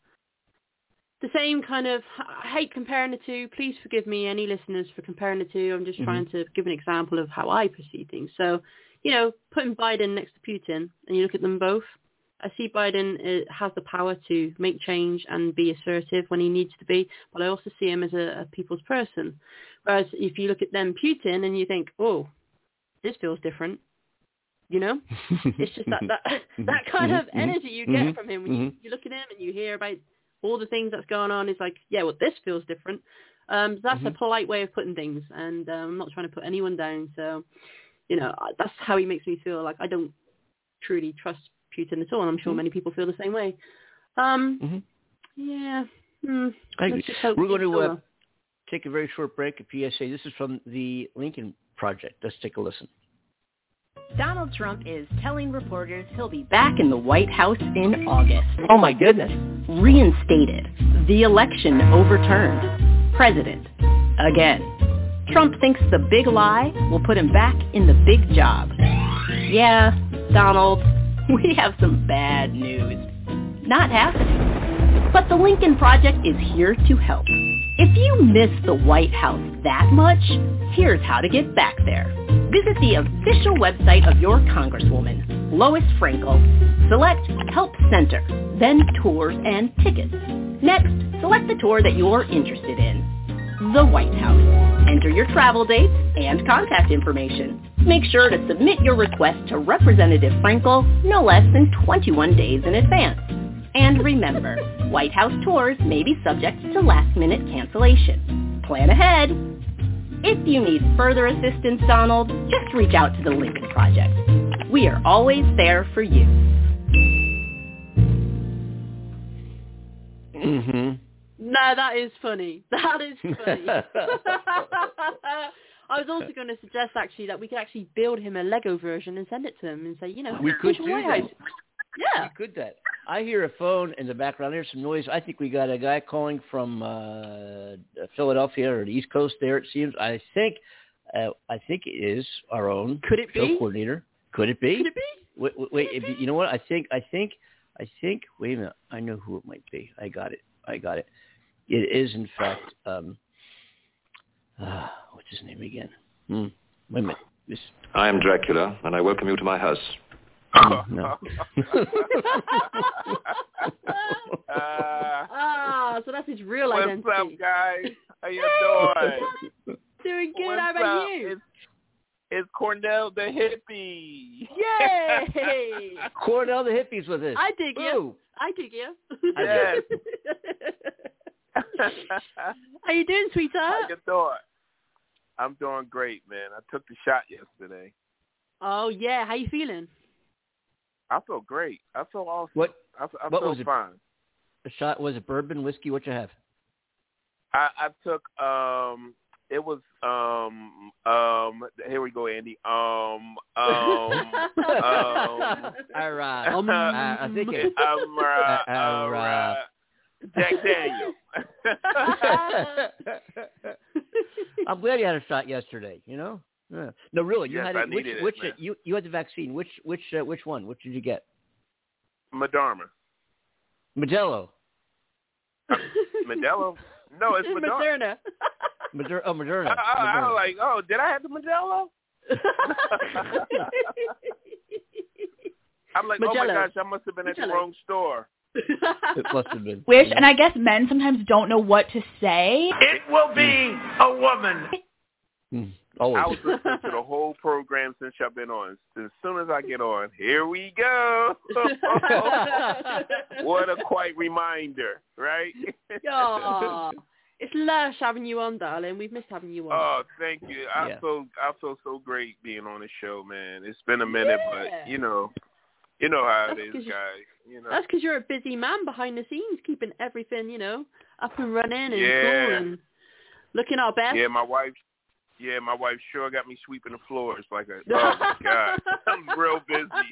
the same kind of, I hate comparing the two. Please forgive me, any listeners, for comparing the two. I'm just mm-hmm. trying to give an example of how I perceive things. So, you know, putting Biden next to Putin, and you look at them both, I see Biden uh, has the power to make change and be assertive when he needs to be, but I also see him as a, a people's person. Whereas if you look at them, Putin, and you think, oh, this feels different. You know, it's just that that, that kind of energy you get mm-hmm. from him when you, you look at him and you hear about all the things that's going on. It's like, yeah, well, this feels different. Um, so that's mm-hmm. a polite way of putting things, and um, I'm not trying to put anyone down. So, you know, that's how he makes me feel. Like I don't truly trust Putin at all, and I'm sure mm-hmm. many people feel the same way. Um, mm-hmm. Yeah. Mm, I agree. We're going to uh, take a very short break at P S A. This is from the Lincoln Project. Let's take a listen. Donald Trump is telling reporters he'll be back in the White House in August. Oh, my goodness. Reinstated. The election overturned. President. Again. Trump thinks the big lie will put him back in the big job. Yeah, Donald, we have some bad news. Not happening. But the Lincoln Project is here to help. If you miss the White House that much, here's how to get back there. Visit the official website of your Congresswoman, Lois Frankel. Select Help Center, then Tours and Tickets. Next, select the tour that you're interested in. The White House. Enter your travel dates and contact information. Make sure to submit your request to Representative Frankel no less than twenty-one days in advance. And remember, White House tours may be subject to last-minute cancellation. Plan ahead. If you need further assistance, Donald, just reach out to the Lincoln Project. We are always there for you. Mm-hmm. No, that is funny. That is funny. I was also going to suggest, actually, that we could actually build him a Lego version and send it to him and say, you know, we could do that. Yeah. We could that. I hear a phone in the background. There's some noise. I think we got a guy calling from uh, Philadelphia or the East Coast there, it seems. I think uh, I think it is our own Could it show be? coordinator. Could it be? Could it be? Wait, wait, wait it be? You know what? I think, I think, I think, wait a minute. I know who it might be. I got it. I got it. It is, in fact, um, Uh, what's his name again? Hmm. Wait a minute. This... I am Dracula, and I welcome you to my house. Oh, no. uh, ah, so that's his real what's identity. What's up, guys? How you doing? Doing good. What's How about up? you? It's, it's Cornell the hippie. Yay! Cornell the hippie's with us. I dig Ooh. you. I dig you. Yes. How you doing, sweetheart? How you doing? I'm doing great, man. I took the shot yesterday. Oh yeah, how you feeling? I feel great. I feel awesome. What? I, I what feel was it? fine. The shot was it bourbon, whiskey? What you have? I, I took um. It was um um. Here we go, Andy. Um um um. All right. Um, uh, I think it. Um, uh, uh, uh, uh, Jack Daniel. I'm glad you had a shot yesterday. You know. Yeah. No, really. You yes, had I it. Which, needed which it, man. you you had the vaccine? Which which uh, which one? Which did you get? Moderna. Modelo. Modelo? No, it's Moderna. Moderna. Moderna. Oh, Moderna. I, I, I Moderna. was like, oh, did I have the Modelo? I'm like, Magello. oh my gosh, I must have been at Magello. the wrong store. It must have been. Which, yeah. and I guess men sometimes don't know what to say. It will be a woman. Mm. Always. I was listening to the whole program since y'all been on. As soon as I get on, here we go. What a quite reminder, right? Aw. It's lush having you on, darling. We've missed having you on. Oh, thank you. I Yeah. feel I feel so great being on the show, man. It's been a minute, Yeah. but you know, you know how That's it 'cause is, you- guys. You know. That's because you're a busy man behind the scenes, keeping everything, you know, up and running and Yeah. cool and looking our best. Yeah, my wife. Yeah, my wife sure got me sweeping the floors like a. Oh my God, I'm real busy.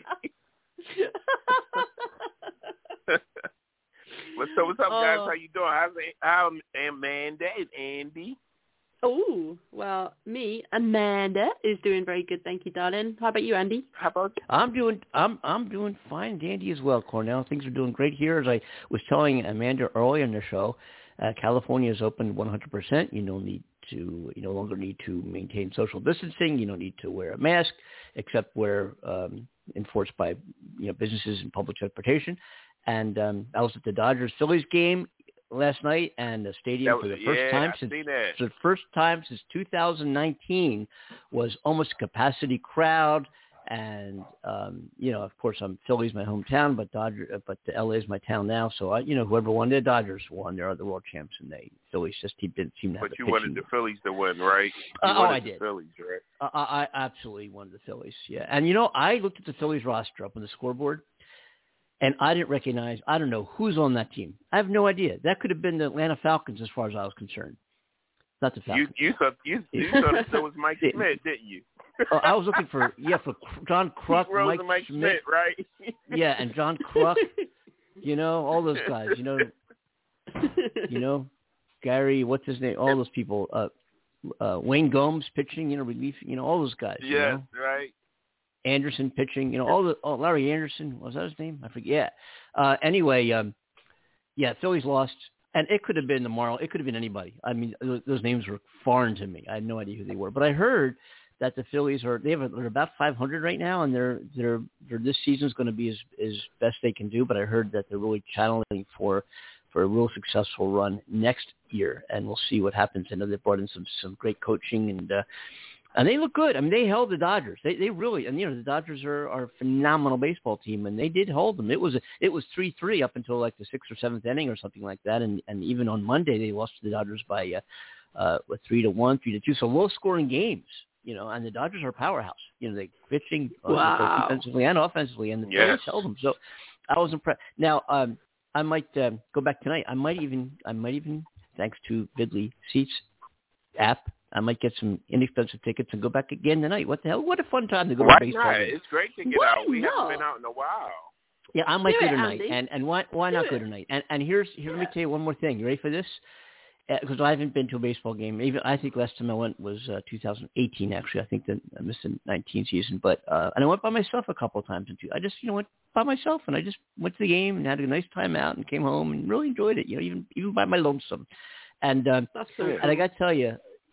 What's up? What's up, guys? Oh. How you doing? How's how Amanda and Andy? Oh, well, me, Amanda, is doing very good, thank you, darling. How about you, Andy? How about you? I'm doing I'm I'm doing fine, dandy as well, Cornell. Things are doing great here. As I was telling Amanda earlier in the show, uh, California is open one hundred percent. You don't need to you no longer need to maintain social distancing. You don't need to wear a mask except where um, enforced by you know businesses and public transportation. And um, I was at the Dodgers Phillies game last night, and the stadium That for was- the first yeah, time I since seen that. for the first time since two thousand nineteen was almost a capacity crowd. And um, you know, of course, I'm Philly's my hometown, but Dodger, but the L A is my town now. So I, you know, whoever won, the Dodgers won. They're the world champs, and they Phillies just he didn't seem to have But the you wanted pitching. the Phillies to win, right? You Uh, oh, wanted I the did. Phillies, right? I, I absolutely wanted the Phillies, yeah. And you know, I looked at the Phillies roster up on the scoreboard, and I didn't recognize. I don't know who's on that team. I have no idea. That could have been the Atlanta Falcons, as far as I was concerned. Not the You Falcons. you thought you, you thought it was Mike Schmidt, didn't you? Oh, I was looking for yeah for John Kruk, Pete Rose Mike, and Mike Schmidt, Schmidt, right? yeah, and John Kruk. You know, all those guys. You know, you know, Gary. What's his name? All those people. Uh, uh, Wayne Gomes pitching. You know, relief. You know, all those guys. You Yes, know? right. Anderson pitching, you know, all the oh, Larry Anderson, was that his name? I forget. Yeah. Uh, anyway, um, yeah, Phillies lost, and it could have been the Marlins. It could have been anybody. I mean, those, those names were foreign to me. I had no idea who they were. But I heard that the Phillies are they have a, they're about five hundred right now, and they're they're, they're this season's going to be as as best they can do. But I heard that they're really channeling for for a real successful run next year, and we'll see what happens. I know they brought in some some great coaching and. Uh, And they look good. I mean, they held the Dodgers. They they really, and you know, the Dodgers are, are a phenomenal baseball team, and they did hold them. It was a, it was three three up until like the sixth or seventh inning or something like that, and and even on Monday they lost to the Dodgers by uh, uh, three to one, three to two. So low scoring games, you know, and the Dodgers are a powerhouse. You know, they pitching uh, Wow. defensively and offensively, and the Yes. Phillies held them. So I was impressed. Now um, I might um, go back tonight. I might even I might even thanks to Vidley Seats app. I might get some inexpensive tickets and go back again tonight. What the hell? What a fun time to go Why to a baseball not? game. It's great to get Why out. We not? haven't been out in a while. Yeah, I might Do go it, tonight. Andy. And and why why Do not it. go tonight? And and here's here. Let me tell you one more thing. You ready for this? Because I haven't been to a baseball game. Even I think last time I went was uh, two thousand eighteen. Actually, I think that I missed the nineteen season. But uh, and I went by myself a couple of times. Into I just you know went by myself and I just went to the game and had a nice time out and came home and really enjoyed it. You know, even even by my lonesome. And um, That's so and I got to tell you,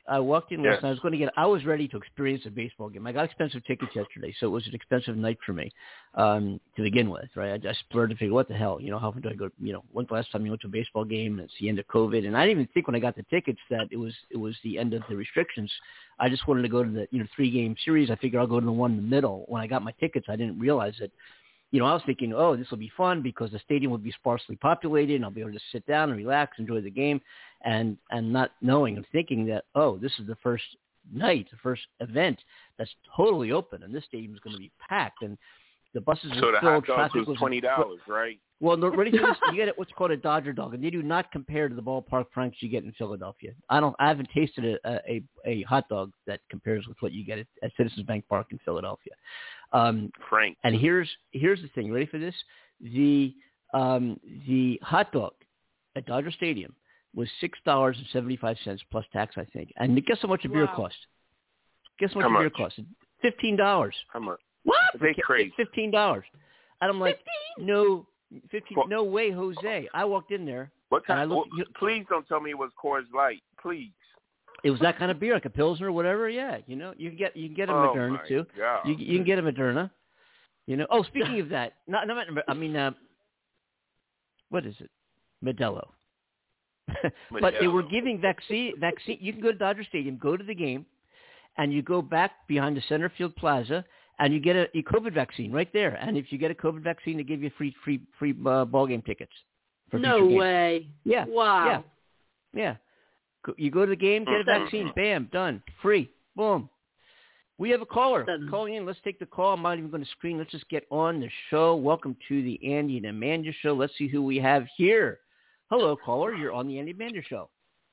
I walked in Yes. last night. I was going to get. I was ready to experience a baseball game. I got expensive tickets yesterday, so it was an expensive night for me um, to begin with. Right? I just started to figure, what the hell? You know, how often do I go? You know, when's the last time you went to a baseball game? And it's the end of COVID, and I didn't even think when I got the tickets that it was it was the end of the restrictions. I just wanted to go to the you know three game series. I figured I'll go to the one in the middle. When I got my tickets, I didn't realize that. You know, I was thinking, oh, this will be fun because the stadium would be sparsely populated and I'll be able to sit down and relax, enjoy the game, and and not knowing and thinking that, oh, this is the first night, the first event that's totally open, and this stadium is going to be packed, and the buses So were the filled. hot dog Traffic was twenty dollars, right? Well, no, ready for this? You get what's called a Dodger dog, and they do not compare to the ballpark franks you get in Philadelphia. I don't. I haven't tasted a a, a hot dog that compares with what you get at, at Citizens Bank Park in Philadelphia. Um, Frank. And here's here's the thing. Ready for this? The um, the hot dog at Dodger Stadium was six dollars and seventy five cents plus tax, I think. And guess how much a beer Wow. cost? Guess how much How a much? beer cost? Fifteen dollars. How much? What? They crazy. Fifteen dollars. And I'm like, fifteen? no, fifteen. Well- No way, Jose. I walked in there. What And I kind? looked- well, please don't tell me it was Coors Light. Please. It was that kind of beer, like a Pilsner or whatever. Yeah, you know, you can get you can get a Oh, Moderna my too. God. You you can get a Moderna. You know. Oh, speaking of that, not, not I mean, uh, what is it? Modelo. But they were Modelo. giving vaccine vaccine. You can go to Dodger Stadium, go to the game, and you go back behind the center field plaza, and you get a, a COVID vaccine right there. And if you get a COVID vaccine, they give you free free free uh, ball game tickets. For No future games. way. Yeah. Wow. Yeah. Yeah. Go- You go to the game, get a vaccine, bam, done, free, boom. We have a caller Done. calling in. Let's take the call. I'm not even going to screen. Let's just get on the show. Welcome to the Andy and Amanda Show. Let's see who we have here. Hello, caller. You're on the Andy and Amanda Show.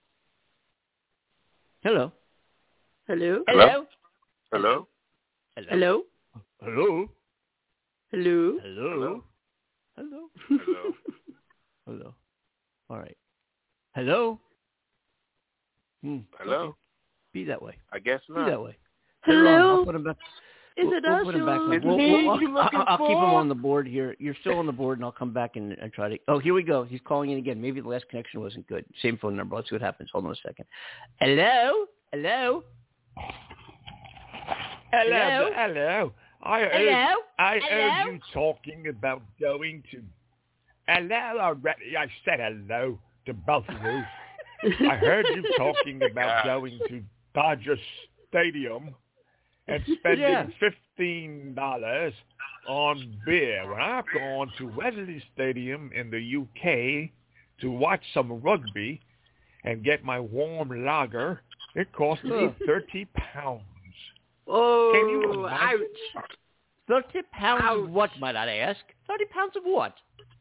Hello. Hello? Hello. Hello? Hello? Hello. Hello? Hello. Hello. Hello? Hello. All right. Hello. Hmm. Hello? Okay. Be that way. I guess Be not. that way. They're on. Hello? I'll put him back. Is We'll- it we'll us? put him back on. It's We'll- me we'll- you I'll, looking I'll- I'll keep him for? on the board here. You're still on the board, and I'll come back and, and try to. Oh, here we go. He's calling in again. Maybe the last connection wasn't good. Same phone number. Let's see what happens. Hold on a second. Hello. Hello. Hello, hello. I heard, Hello? I Hello? heard you talking about going to. Hello already. I said hello to both of you. I heard you talking about going to Dodger Stadium and spending Yeah. fifteen dollars on beer. When I've gone to Wembley Stadium in the U K to watch some rugby and get my warm lager, it cost me Ugh. thirty pounds. Oh, Can you imagine? ouch. Thirty pounds Ouch. of what, might I ask? Thirty pounds of what?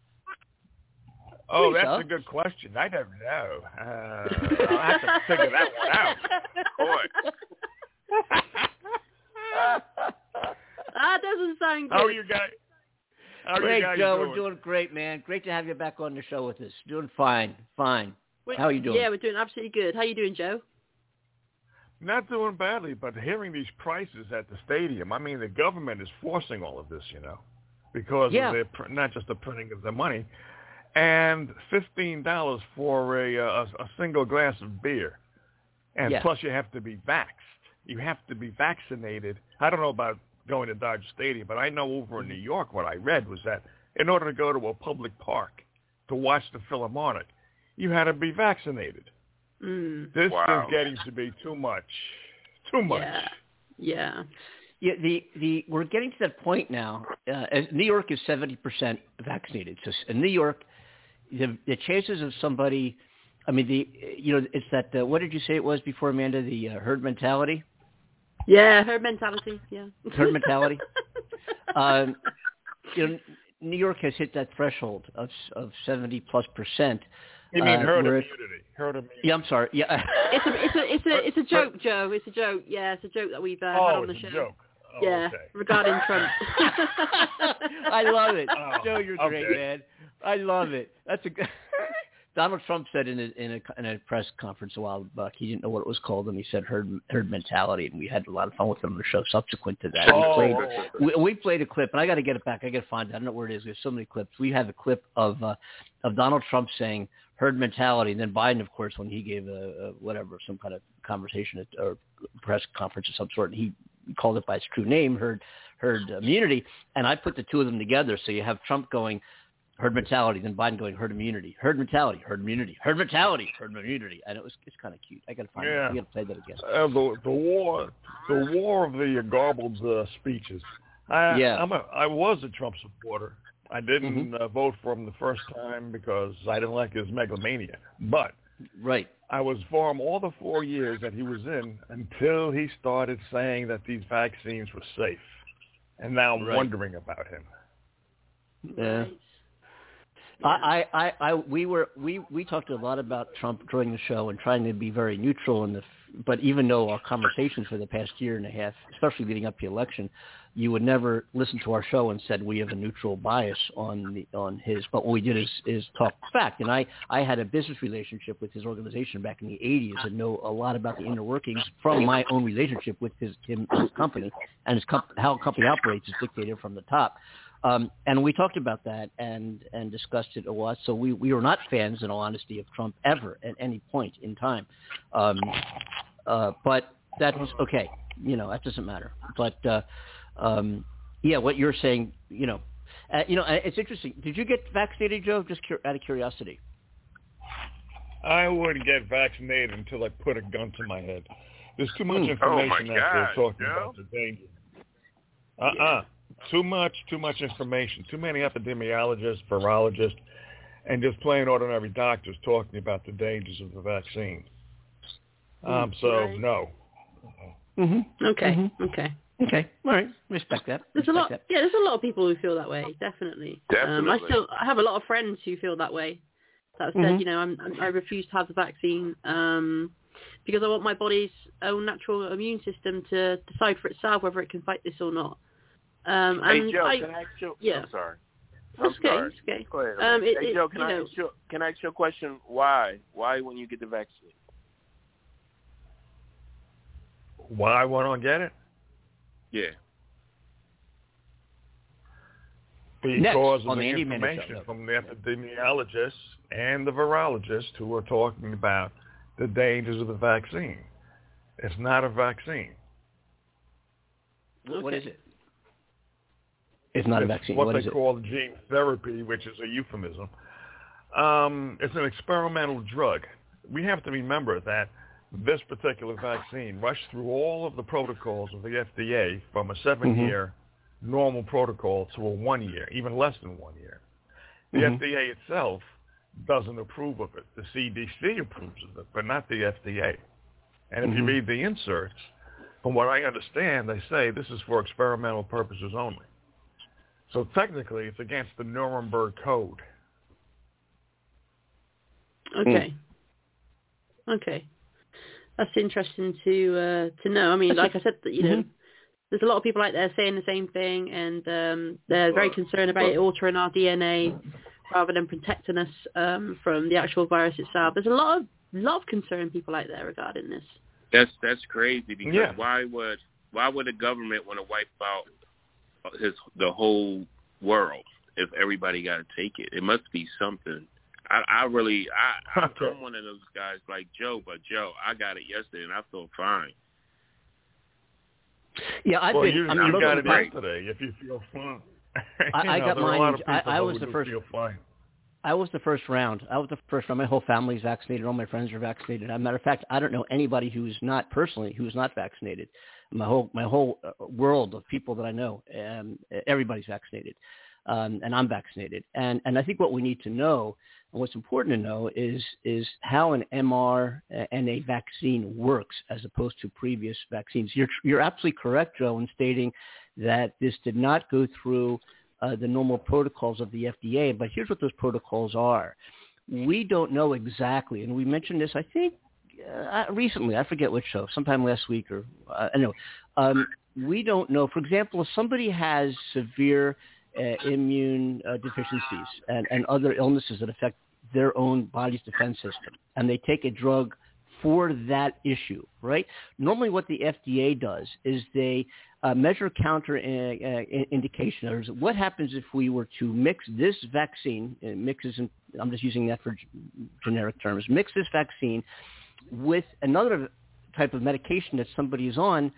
Oh, Please, that's sir. a good question. I don't know. Uh, I'll have to figure that one out. Boy. That doesn't sound good. How are you guys? How are Great, you guys Joe. doing? We're doing great, man. Great to have you back on the show with us. Doing fine. Fine. We're- How are you doing? Yeah, we're doing absolutely good. How you doing, Joe? Not doing badly, but hearing these prices at the stadium, I mean, the government is forcing all of this, you know, because Yeah. of their, pr- not just the printing of the money, and fifteen dollars for a, a, a single glass of beer. And Yeah. plus you have to be vaxxed. You have to be vaccinated. I don't know about going to Dodger Stadium, but I know over in New York what I read was that in order to go to a public park to watch the Philharmonic, you had to be vaccinated. Mm. This Wow. is getting to be too much. Too much. Yeah. Yeah. Yeah, the, the we're getting to that point now. Uh, as New York is seventy percent vaccinated. So in New York, the the chances of somebody, I mean, the you know, it's that uh, what did you say it was before, Amanda? The uh, herd mentality. Yeah, her mentality. Yeah. Herd mentality. um, you know, New York has hit that threshold of of seventy plus percent. You mean uh, herd where it- immunity? Herd immunity. Yeah, I'm sorry. Yeah. It's a it's a it's a it's a joke, Joe. It's a joke. Yeah, it's a joke that we've uh, had Oh, on the it's show. a joke. Oh, Yeah, okay. regarding Trump. I love it. Oh, Joe, you're great, okay. man. I love it. That's a good. Donald Trump said in a, in a in a press conference a while back, he didn't know what it was called, and he said herd herd mentality, and we had a lot of fun with him on the show. Subsequent to that, oh. we played we, we played a clip, and I got to get it back. I got to find it. I don't know where it is. There's so many clips. We have a clip of uh, of Donald Trump saying herd mentality, and then Biden, of course, when he gave a, a whatever some kind of conversation at, or press conference of some sort, and he called it by its true name, herd herd immunity, and I put the two of them together. So you have Trump going herd mentality, then Biden going herd immunity, herd mentality, herd immunity, herd mentality, herd immunity, and it was it's kind of cute. I got to find yeah. it. I got to play that again. Uh, the the war, the war of the garbled uh, speeches. I, yeah, I'm a, I was a Trump supporter. I didn't mm-hmm. uh, vote for him the first time because I didn't like his megalomania. But right, I was for him all the four years that he was in until he started saying that these vaccines were safe, and now I'm right. wondering about him. Yeah. I, I, I, we were we, we talked a lot about Trump during the show and trying to be very neutral in the. But even though our conversations for the past year and a half, especially leading up to the election, you would never listen to our show and said we have a neutral bias on the on his. But what we did is is talk fact. And I, I had a business relationship with his organization back in the eighties and know a lot about the inner workings from my own relationship with his him, his company and his comp- how a company operates is dictated from the top. Um, and we talked about that and, and discussed it a lot. So we, we were not fans, in all honesty, of Trump ever at any point in time. Um, uh, but that's okay. You know, that doesn't matter. But, uh, um, yeah, what you're saying, you know, uh, you know, it's interesting. Did you get vaccinated, Joe, just cur- out of curiosity? I wouldn't get vaccinated until I put a gun to my head. There's too much information oh out there God, talking Joe? about the danger. Uh-uh. Too much, too much information. Too many epidemiologists, virologists, and just plain ordinary doctors talking about the dangers of the vaccine. Um, so, right. no. Mm-hmm. Okay, mm-hmm. okay. Okay, all right. Respect that. There's Respect a lot, that. yeah. There's a lot of people who feel that way. Definitely. Definitely. Um, I still, I have a lot of friends who feel that way. That have said, Mm-hmm. you know, I'm, I'm, I refuse to have the vaccine um, because I want my body's own natural immune system to decide for itself whether it can fight this or not. Um, Hey and Joe, I, can I ask you? yeah. I'm sorry. That's I'm okay. sorry. It's okay. Go ahead. Um, it, hey it, Joe, can you I know, ask you? Can I ask you a question? Why? Why when you get the vaccine? Why won't I get it? Yeah. Because Next, of on the the Andy Minute information show. from the epidemiologists and the virologists who are talking about the dangers of the vaccine. It's not a vaccine. What is it? It's not it's a vaccine. What, What they is it? call gene therapy, which is a euphemism. Um, it's an experimental drug. We have to remember that this particular vaccine rushed through all of the protocols of the F D A from a seven-year mm-hmm. normal protocol to a one-year, even less than one year. The mm-hmm. F D A itself doesn't approve of it. The C D C approves of it, but not the F D A. And if mm-hmm. you read the inserts, from what I understand, they say this is for experimental purposes only. So technically, it's against the Nuremberg Code. Okay. Mm. Okay. That's interesting to uh, to know. I mean, like I said, you know, mm-hmm. there's a lot of people out there saying the same thing, and um, they're very concerned about it altering our D N A rather than protecting us um, from the actual virus itself. There's a lot of lot of concerned people out there regarding this. That's that's crazy because yeah. why would why would the government want to wipe out his the whole world if everybody got to take it? It must be something. I, I really, I, I'm, I'm one of those guys like Joe, but Joe, I got it yesterday and I feel fine. Yeah, I've well, been. You, I mean, you got it fine. yesterday. If you feel fine, I, you I know, got mine. I, I was the first. Feel fine. I was the first round. I was the first round. My whole family's vaccinated. All my friends are vaccinated. As a matter of fact, I don't know anybody who's not personally who's not vaccinated. My whole my whole world of people that I know, um, everybody's vaccinated, um, and I'm vaccinated. And and I think what we need to know, and what's important to know, is is how an M R N A vaccine works as opposed to previous vaccines. You're you're absolutely correct, Joe, in stating that this did not go through Uh, the normal protocols of the F D A, but here's what those protocols are. We don't know exactly, and we mentioned this, I think, uh, recently. I forget which show, sometime last week, or uh, I don't know. Um, we don't know. For example, if somebody has severe uh, immune uh, deficiencies and, and other illnesses that affect their own body's defense system, and they take a drug for that issue, right? Normally what the F D A does is they uh, measure counter uh, uh, indication. Or what happens if we were to mix this vaccine, uh, mixes, in, I'm just using that for g- generic terms, mix this vaccine with another type of medication that somebody is on,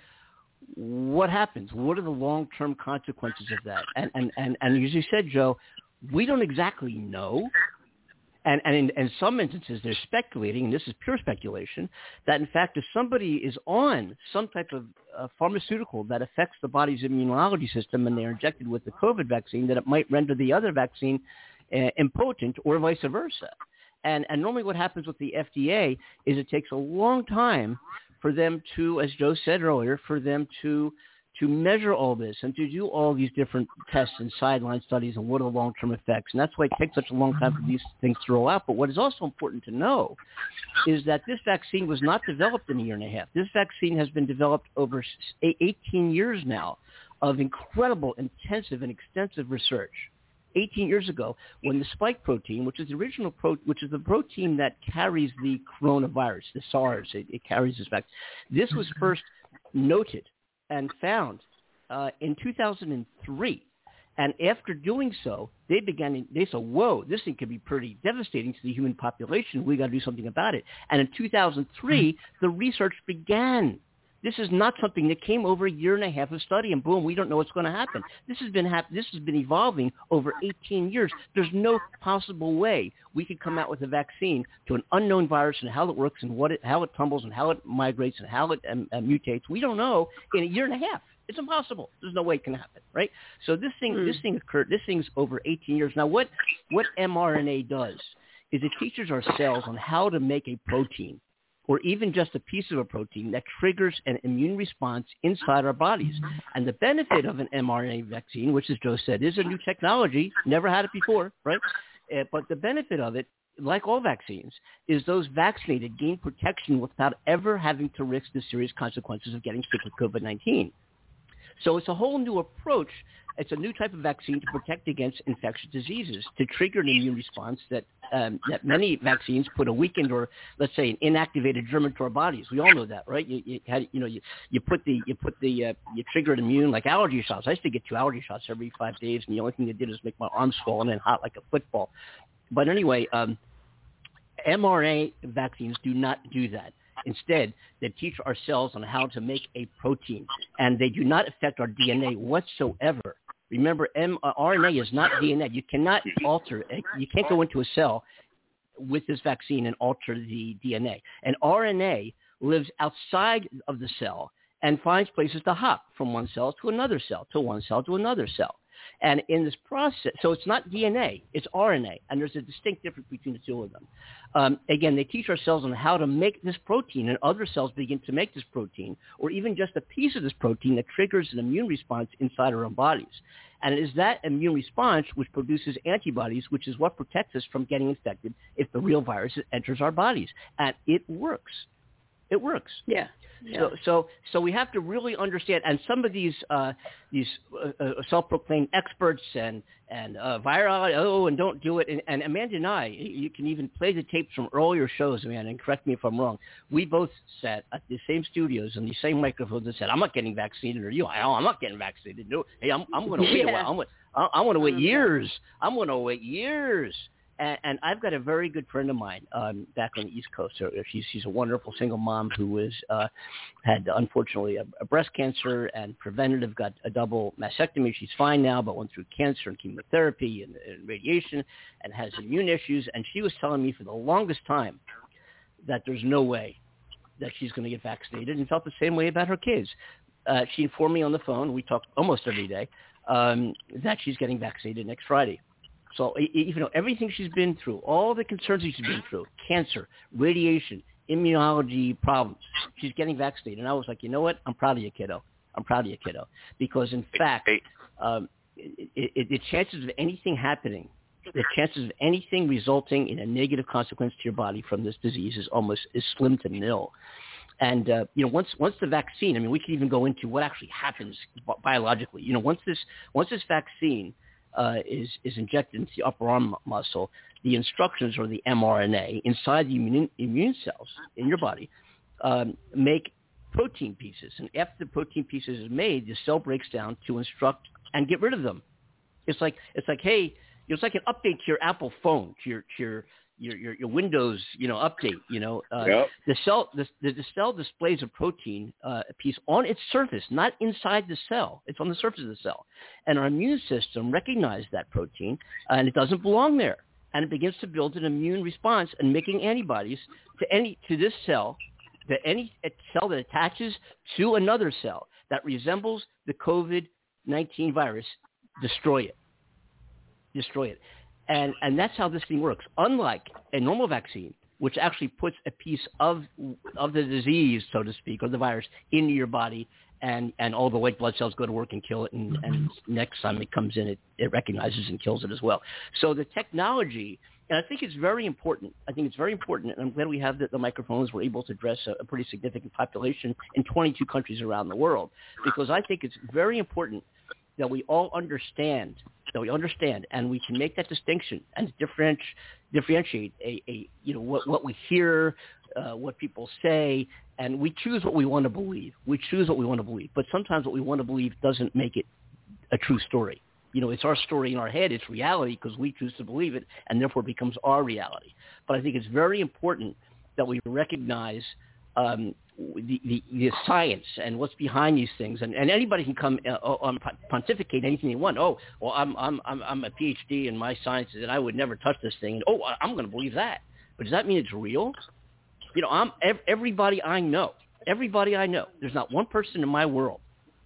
what happens? What are the long-term consequences of that? And, and, and, and as you said, Joe, we don't exactly know. And, and in, in some instances, they're speculating, and this is pure speculation, that in fact, if somebody is on some type of uh, pharmaceutical that affects the body's immunology system and they're injected with the COVID vaccine, that it might render the other vaccine uh, impotent or vice versa. And, and normally what happens with the F D A is it takes a long time for them to, as Joe said earlier, for them to to measure all this and to do all these different tests and sideline studies and what are the long-term effects. And that's why it takes such a long time for these things to roll out. But what is also important to know is that this vaccine was not developed in a year and a half. This vaccine has been developed over eighteen years now of incredible, intensive, and extensive research. eighteen years ago, when the spike protein, which is the original pro, which is the protein that carries the coronavirus, the SARS, it, it carries this vaccine. This was first noted and found uh, in two thousand three. And after doing so, they began, they said, whoa, this thing could be pretty devastating to the human population. We got to do something about it. And in two thousand three, the research began. This is not something that came over a year and a half of study and boom, we don't know what's going to happen. This has been hap- This has been evolving over eighteen years. There's no possible way we could come out with a vaccine to an unknown virus and how it works and what it, how it tumbles and how it migrates and how it um, uh, mutates. We don't know in a year and a half. It's impossible. There's no way it can happen, right? So this thing, mm. this thing occurred. This thing's over eighteen years now. What what mRNA does is it teaches our cells on how to make a protein, or even just a piece of a protein that triggers an immune response inside our bodies. And the benefit of an mRNA vaccine, which as Joe said, is a new technology, never had it before, right? Uh, but the benefit of it, like all vaccines, is those vaccinated gain protection without ever having to risk the serious consequences of getting sick with COVID nineteen. So it's a whole new approach. It's a new type of vaccine to protect against infectious diseases, to trigger an immune response that um, that many vaccines put a weakened or, let's say, an inactivated germ into our bodies. We all know that, right? You you, had, you know you, you put the you put the uh, you trigger an immune like allergy shots. I used to get two allergy shots every five days, and the only thing they did was make my arms swollen and hot like a football. But anyway, um, mRNA vaccines do not do that. Instead, they teach our cells on how to make a protein, and they do not affect our D N A whatsoever. Remember, M- uh, R N A is not D N A. You cannot alter it. You can't go into a cell with this vaccine and alter the D N A. And R N A lives outside of the cell and finds places to hop from one cell to another cell, to one cell to another cell. And in this process, so it's not D N A, it's R N A, and there's a distinct difference between the two of them. Um, again, they teach our cells on how to make this protein, and other cells begin to make this protein, or even just a piece of this protein that triggers an immune response inside our own bodies. And it is that immune response which produces antibodies, which is what protects us from getting infected if the real virus enters our bodies. And it works. It works. Yeah. Yeah. So, so, so we have to really understand. And some of these, uh, these uh, uh, self-proclaimed experts and and uh, viral, oh, and don't do it. And, and Amanda and I, you can even play the tapes from earlier shows, Amanda, and correct me if I'm wrong. We both sat at the same studios and the same microphones and said, "I'm not getting vaccinated," or "You, I'm not getting vaccinated." No, hey, I'm, I'm going to wait yeah. a while. I'm going, I'm going to wait years. I'm going to wait years. And, and I've got a very good friend of mine um, back on the East Coast. So she's she's a wonderful single mom who was uh, had unfortunately a, a breast cancer and preventative, got a double mastectomy. She's fine now, but went through cancer and chemotherapy and, and radiation, and has immune issues. And she was telling me for the longest time that there's no way that she's going to get vaccinated, and felt the same way about her kids. Uh, she informed me on the phone. We talk almost every day um, that she's getting vaccinated next Friday. So even though everything she's been through, all the concerns she's been through, cancer, radiation, immunology problems, she's getting vaccinated. And I was like, you know what? I'm proud of you, kiddo. I'm proud of you, kiddo. Because, in fact, um, it, it, the chances of anything happening, the chances of anything resulting in a negative consequence to your body from this disease is almost is slim to nil. And, uh, you know, once once the vaccine, I mean, we can even go into what actually happens biologically. You know, once this once this vaccine uh, is is injected into the upper arm muscle, the instructions or the mRNA inside the immune, immune cells in your body um, make protein pieces. And after the protein pieces is made, the cell breaks down to instruct and get rid of them. It's like it's like hey, it's like an update to your Apple phone, to your to your your your, your Windows, you know, update. You know, uh, yep. the cell the, the cell displays a protein uh, piece on its surface, not inside the cell. It's on the surface of the cell, and our immune system recognizes that protein, uh, and it doesn't belong there, and it begins to build an immune response and making antibodies to any to this cell, to any cell that attaches to another cell that resembles the COVID nineteen virus. Destroy it. Destroy it. And and that's how this thing works. Unlike a normal vaccine, which actually puts a piece of of the disease, so to speak, or the virus into your body, and, and all the white blood cells go to work and kill it, and, and next time it comes in, it, it recognizes and kills it as well. So the technology, and I think it's very important. I think it's very important, and I'm glad we have the, the microphones. We're able to address a, a pretty significant population in twenty-two countries around the world, because I think it's very important that we all understand, that we understand, and we can make that distinction and differentiate, differentiate a, a you know what, what we hear, uh, what people say, and we choose what we want to believe. We choose what we want to believe, but sometimes what we want to believe doesn't make it a true story. You know, it's our story in our head. It's reality because we choose to believe it, and therefore it becomes our reality. But I think it's very important that we recognize um, the, the, the science and what's behind these things, and, and anybody can come uh, um, pontificate anything they want. Oh, well, I'm I'm I'm I'm a P H D in my sciences, and I would never touch this thing. And oh, I'm going to believe that. But does that mean it's real? You know, I'm everybody I know, everybody I know. There's not one person in my world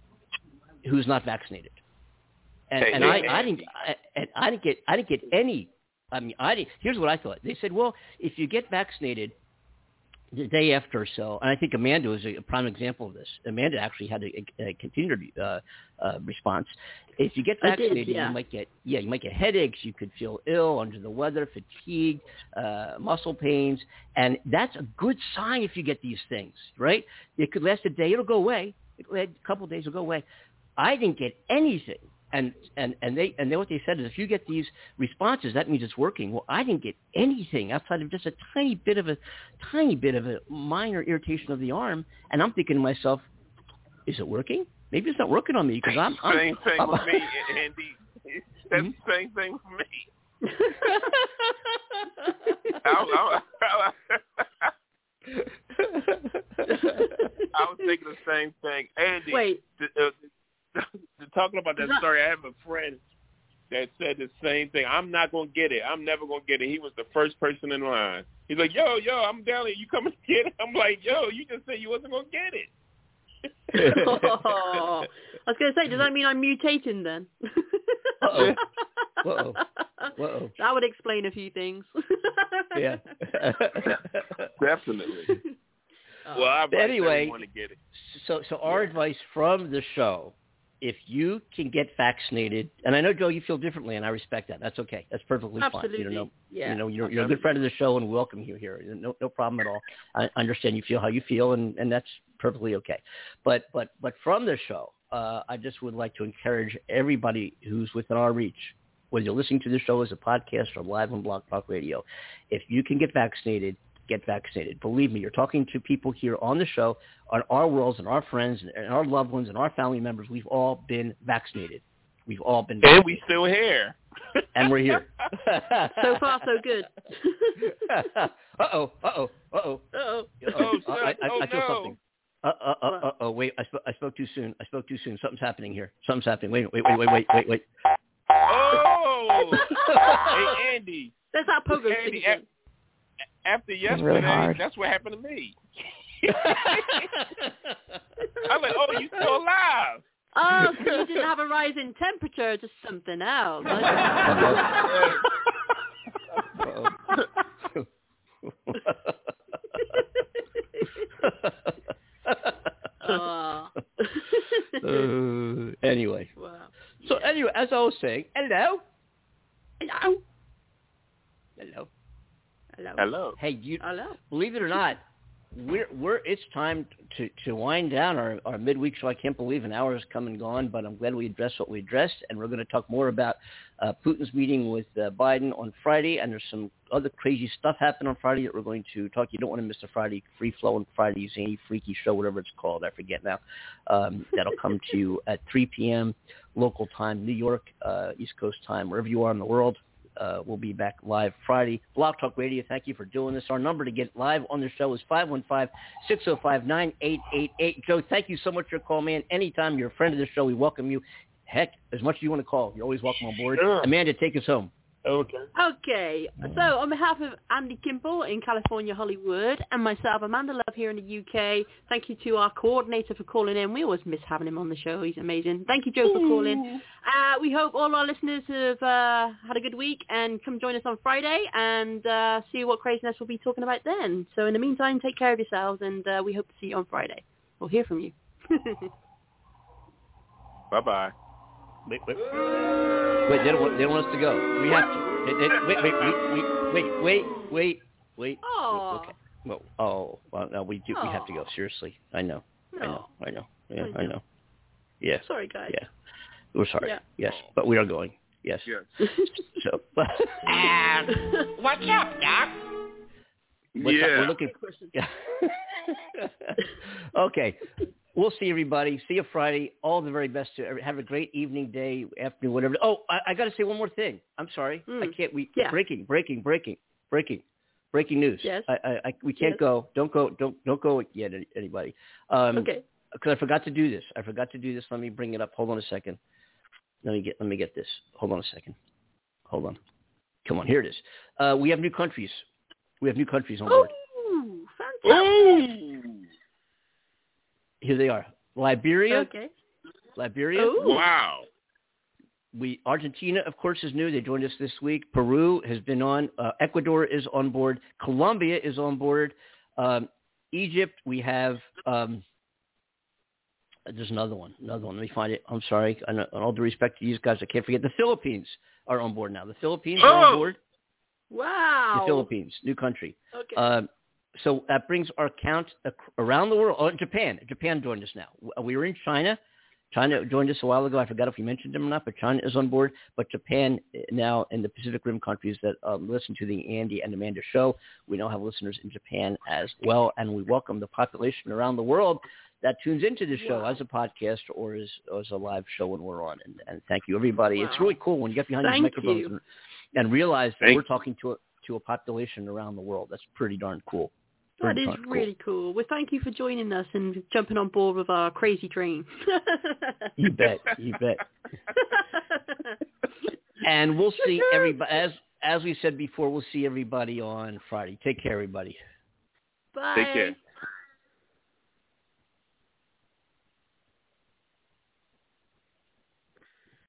who's not vaccinated, and, hey, and hey, I, hey. I didn't I, and I didn't get I didn't get any. I mean, I didn't, here's what I thought. They said, well, if you get vaccinated the day after or so, and I think Amanda was a prime example of this. Amanda actually had a, a continued uh, uh, response. If you get vaccinated, did, yeah. you might get yeah, you might get headaches. You could feel ill, under the weather, fatigue, uh, muscle pains, and that's a good sign if you get these things. Right? It could last a day. It'll go away. A couple of days will go away. I didn't get anything. And, and, and they and then what they said is if you get these responses, that means it's working. Well, I didn't get anything outside of just a tiny bit of a tiny bit of a minor irritation of the arm. And I'm thinking to myself, is it working? Maybe it's not working on me because I'm, I'm same thing I'm, with me, Andy. That's mm-hmm. the same thing for me. I, I, I, I was thinking the same thing, Andy. Wait. Uh, Talking about that story, I have a friend that said the same thing. I'm not going to get it. I'm never going to get it. He was the first person in line. He's like, yo, yo, I'm down here. You coming to get it? I'm like, yo, you just said you wasn't going to get it. Oh, I was going to say, does that mean I'm mutating then? Uh-oh. Uh-oh. Uh-oh. That would explain a few things. Yeah. Definitely. Well, I anyway, want to get it. So, so our yeah. advice from the show, if you can get vaccinated, and I know, Joe, you feel differently, and I respect that. That's okay. That's perfectly Absolutely. fine. You know, yeah. you know, you're, you're a good friend of the show, and we welcome you here. No, no problem at all. I understand you feel how you feel, and, and that's perfectly okay. But, but, but from the show, uh, I just would like to encourage everybody who's within our reach, whether you're listening to the show as a podcast or live on Blog Talk Radio, if you can get vaccinated, get vaccinated. Believe me, you're talking to people here on the show, on our worlds and our friends and our loved ones and our family members. We've all been vaccinated. We've all been vaccinated. And we still here. And we're here. So far, so good. Uh-oh, uh-oh, uh-oh. Uh-oh. Oh, uh, I, I, oh, I feel no. something. Uh, uh, uh, uh, oh, wait, I, sp- I spoke too soon. I spoke too soon. Something's happening here. Something's happening. Wait, wait, wait, wait, wait, wait, wait. Oh! Hey, Andy. That's how pogo Andy, sticks in. After yesterday, really that's what happened to me. I'm like, oh, you still alive? Oh, so you didn't have a rise in temperature, just something else. uh, anyway. Wow. So anyway, as I was saying, hello. Hello. Hello. Hello. Hello. Hey, you. Hello. Believe it or not, we're we're it's time to, to wind down our, our midweek show. I can't believe an hour has come and gone, but I'm glad we addressed what we addressed, and we're going to talk more about uh, Putin's meeting with uh, Biden on Friday, and there's some other crazy stuff happened on Friday that we're going to talk. You don't want to miss the Friday Free Flow on Friday, Zany Freaky Show, whatever it's called. I forget now. Um, that'll come to you at three p.m. local time, New York, uh, East Coast time, wherever you are in the world. Uh, we'll be back live Friday. Blog Talk Radio, thank you for doing this. Our number to get live on the show is five one five, six oh five, nine eight eight eight. Joe, thank you so much for your call, man. Anytime you're a friend of the show, we welcome you. Heck, as much as you want to call, you're always welcome on board. Sure. Amanda, take us home. Okay. Okay. So on behalf of Andy Kimball in California, Hollywood, and myself, Amanda Love here in the U K, thank you to our coordinator for calling in. We always miss having him on the show. He's amazing. Thank you, Joe, for calling. Uh, we hope all our listeners have uh, had a good week and come join us on Friday and uh, see what craziness we'll be talking about then. So in the meantime, take care of yourselves, and uh, we hope to see you on Friday. We'll hear from you. Bye-bye. Wait, wait. Wait, they don't, want, they don't want us to go. We have to. They, they, wait, wait, wait, wait, wait, wait, wait. Oh. Okay. Well, oh, well, no, we do. We have to go. Seriously, I know. No. I know. I know. Yeah, I know. Yeah. Sorry, guys. Yeah. We're sorry. Yeah. Yes, but we are going. Yes. Yes. So. Um, what's up, Doc? What's yeah. Up? We're looking. Yeah. Okay. We'll see everybody. See you Friday. All the very best to every, have a great evening, day, afternoon, whatever. Oh, I, I got to say one more thing. I'm sorry. Mm. I can't. We yeah. breaking, breaking, breaking, breaking, breaking news. Yes. I, I, I we can't yes. go. Don't go. Don't don't go yet, anybody. Um, okay. Because I forgot to do this. I forgot to do this. Let me bring it up. Hold on a second. Let me get. Let me get this. Hold on a second. Hold on. Come on. Here it is. Uh, we have new countries. We have new countries on board. Oh, fantastic. Here they are. Liberia. Okay. Liberia. Ooh. Wow. We Argentina, of course, is new. They joined us this week. Peru has been on. Uh, Ecuador is on board. Colombia is on board. Um, Egypt, we have. Um, there's another one. Another one. Let me find it. I'm sorry. I know, all due respect to these guys, I can't forget. The Philippines are on board now. The Philippines oh. are on board. Wow. The Philippines, new country. Okay. Um, so that brings our count around the world. Oh, Japan. Japan joined us now. We were in China. China joined us a while ago. I forgot if we mentioned them or not, but China is on board. But Japan now in the Pacific Rim countries that um, listen to the Andy and Amanda show, we now have listeners in Japan as well. And we welcome the population around the world that tunes into the show wow. as a podcast or as, as a live show when we're on. And, and thank you, everybody. Wow. It's really cool when you get behind thank these microphones and, and realize that thank we're talking to a, to a population around the world. That's pretty darn cool. That is really cool. Well, thank you for joining us and jumping on board with our crazy train. You bet. You bet. And we'll see everybody, as as we said before, we'll see everybody on Friday. Take care, everybody. Bye. Take care.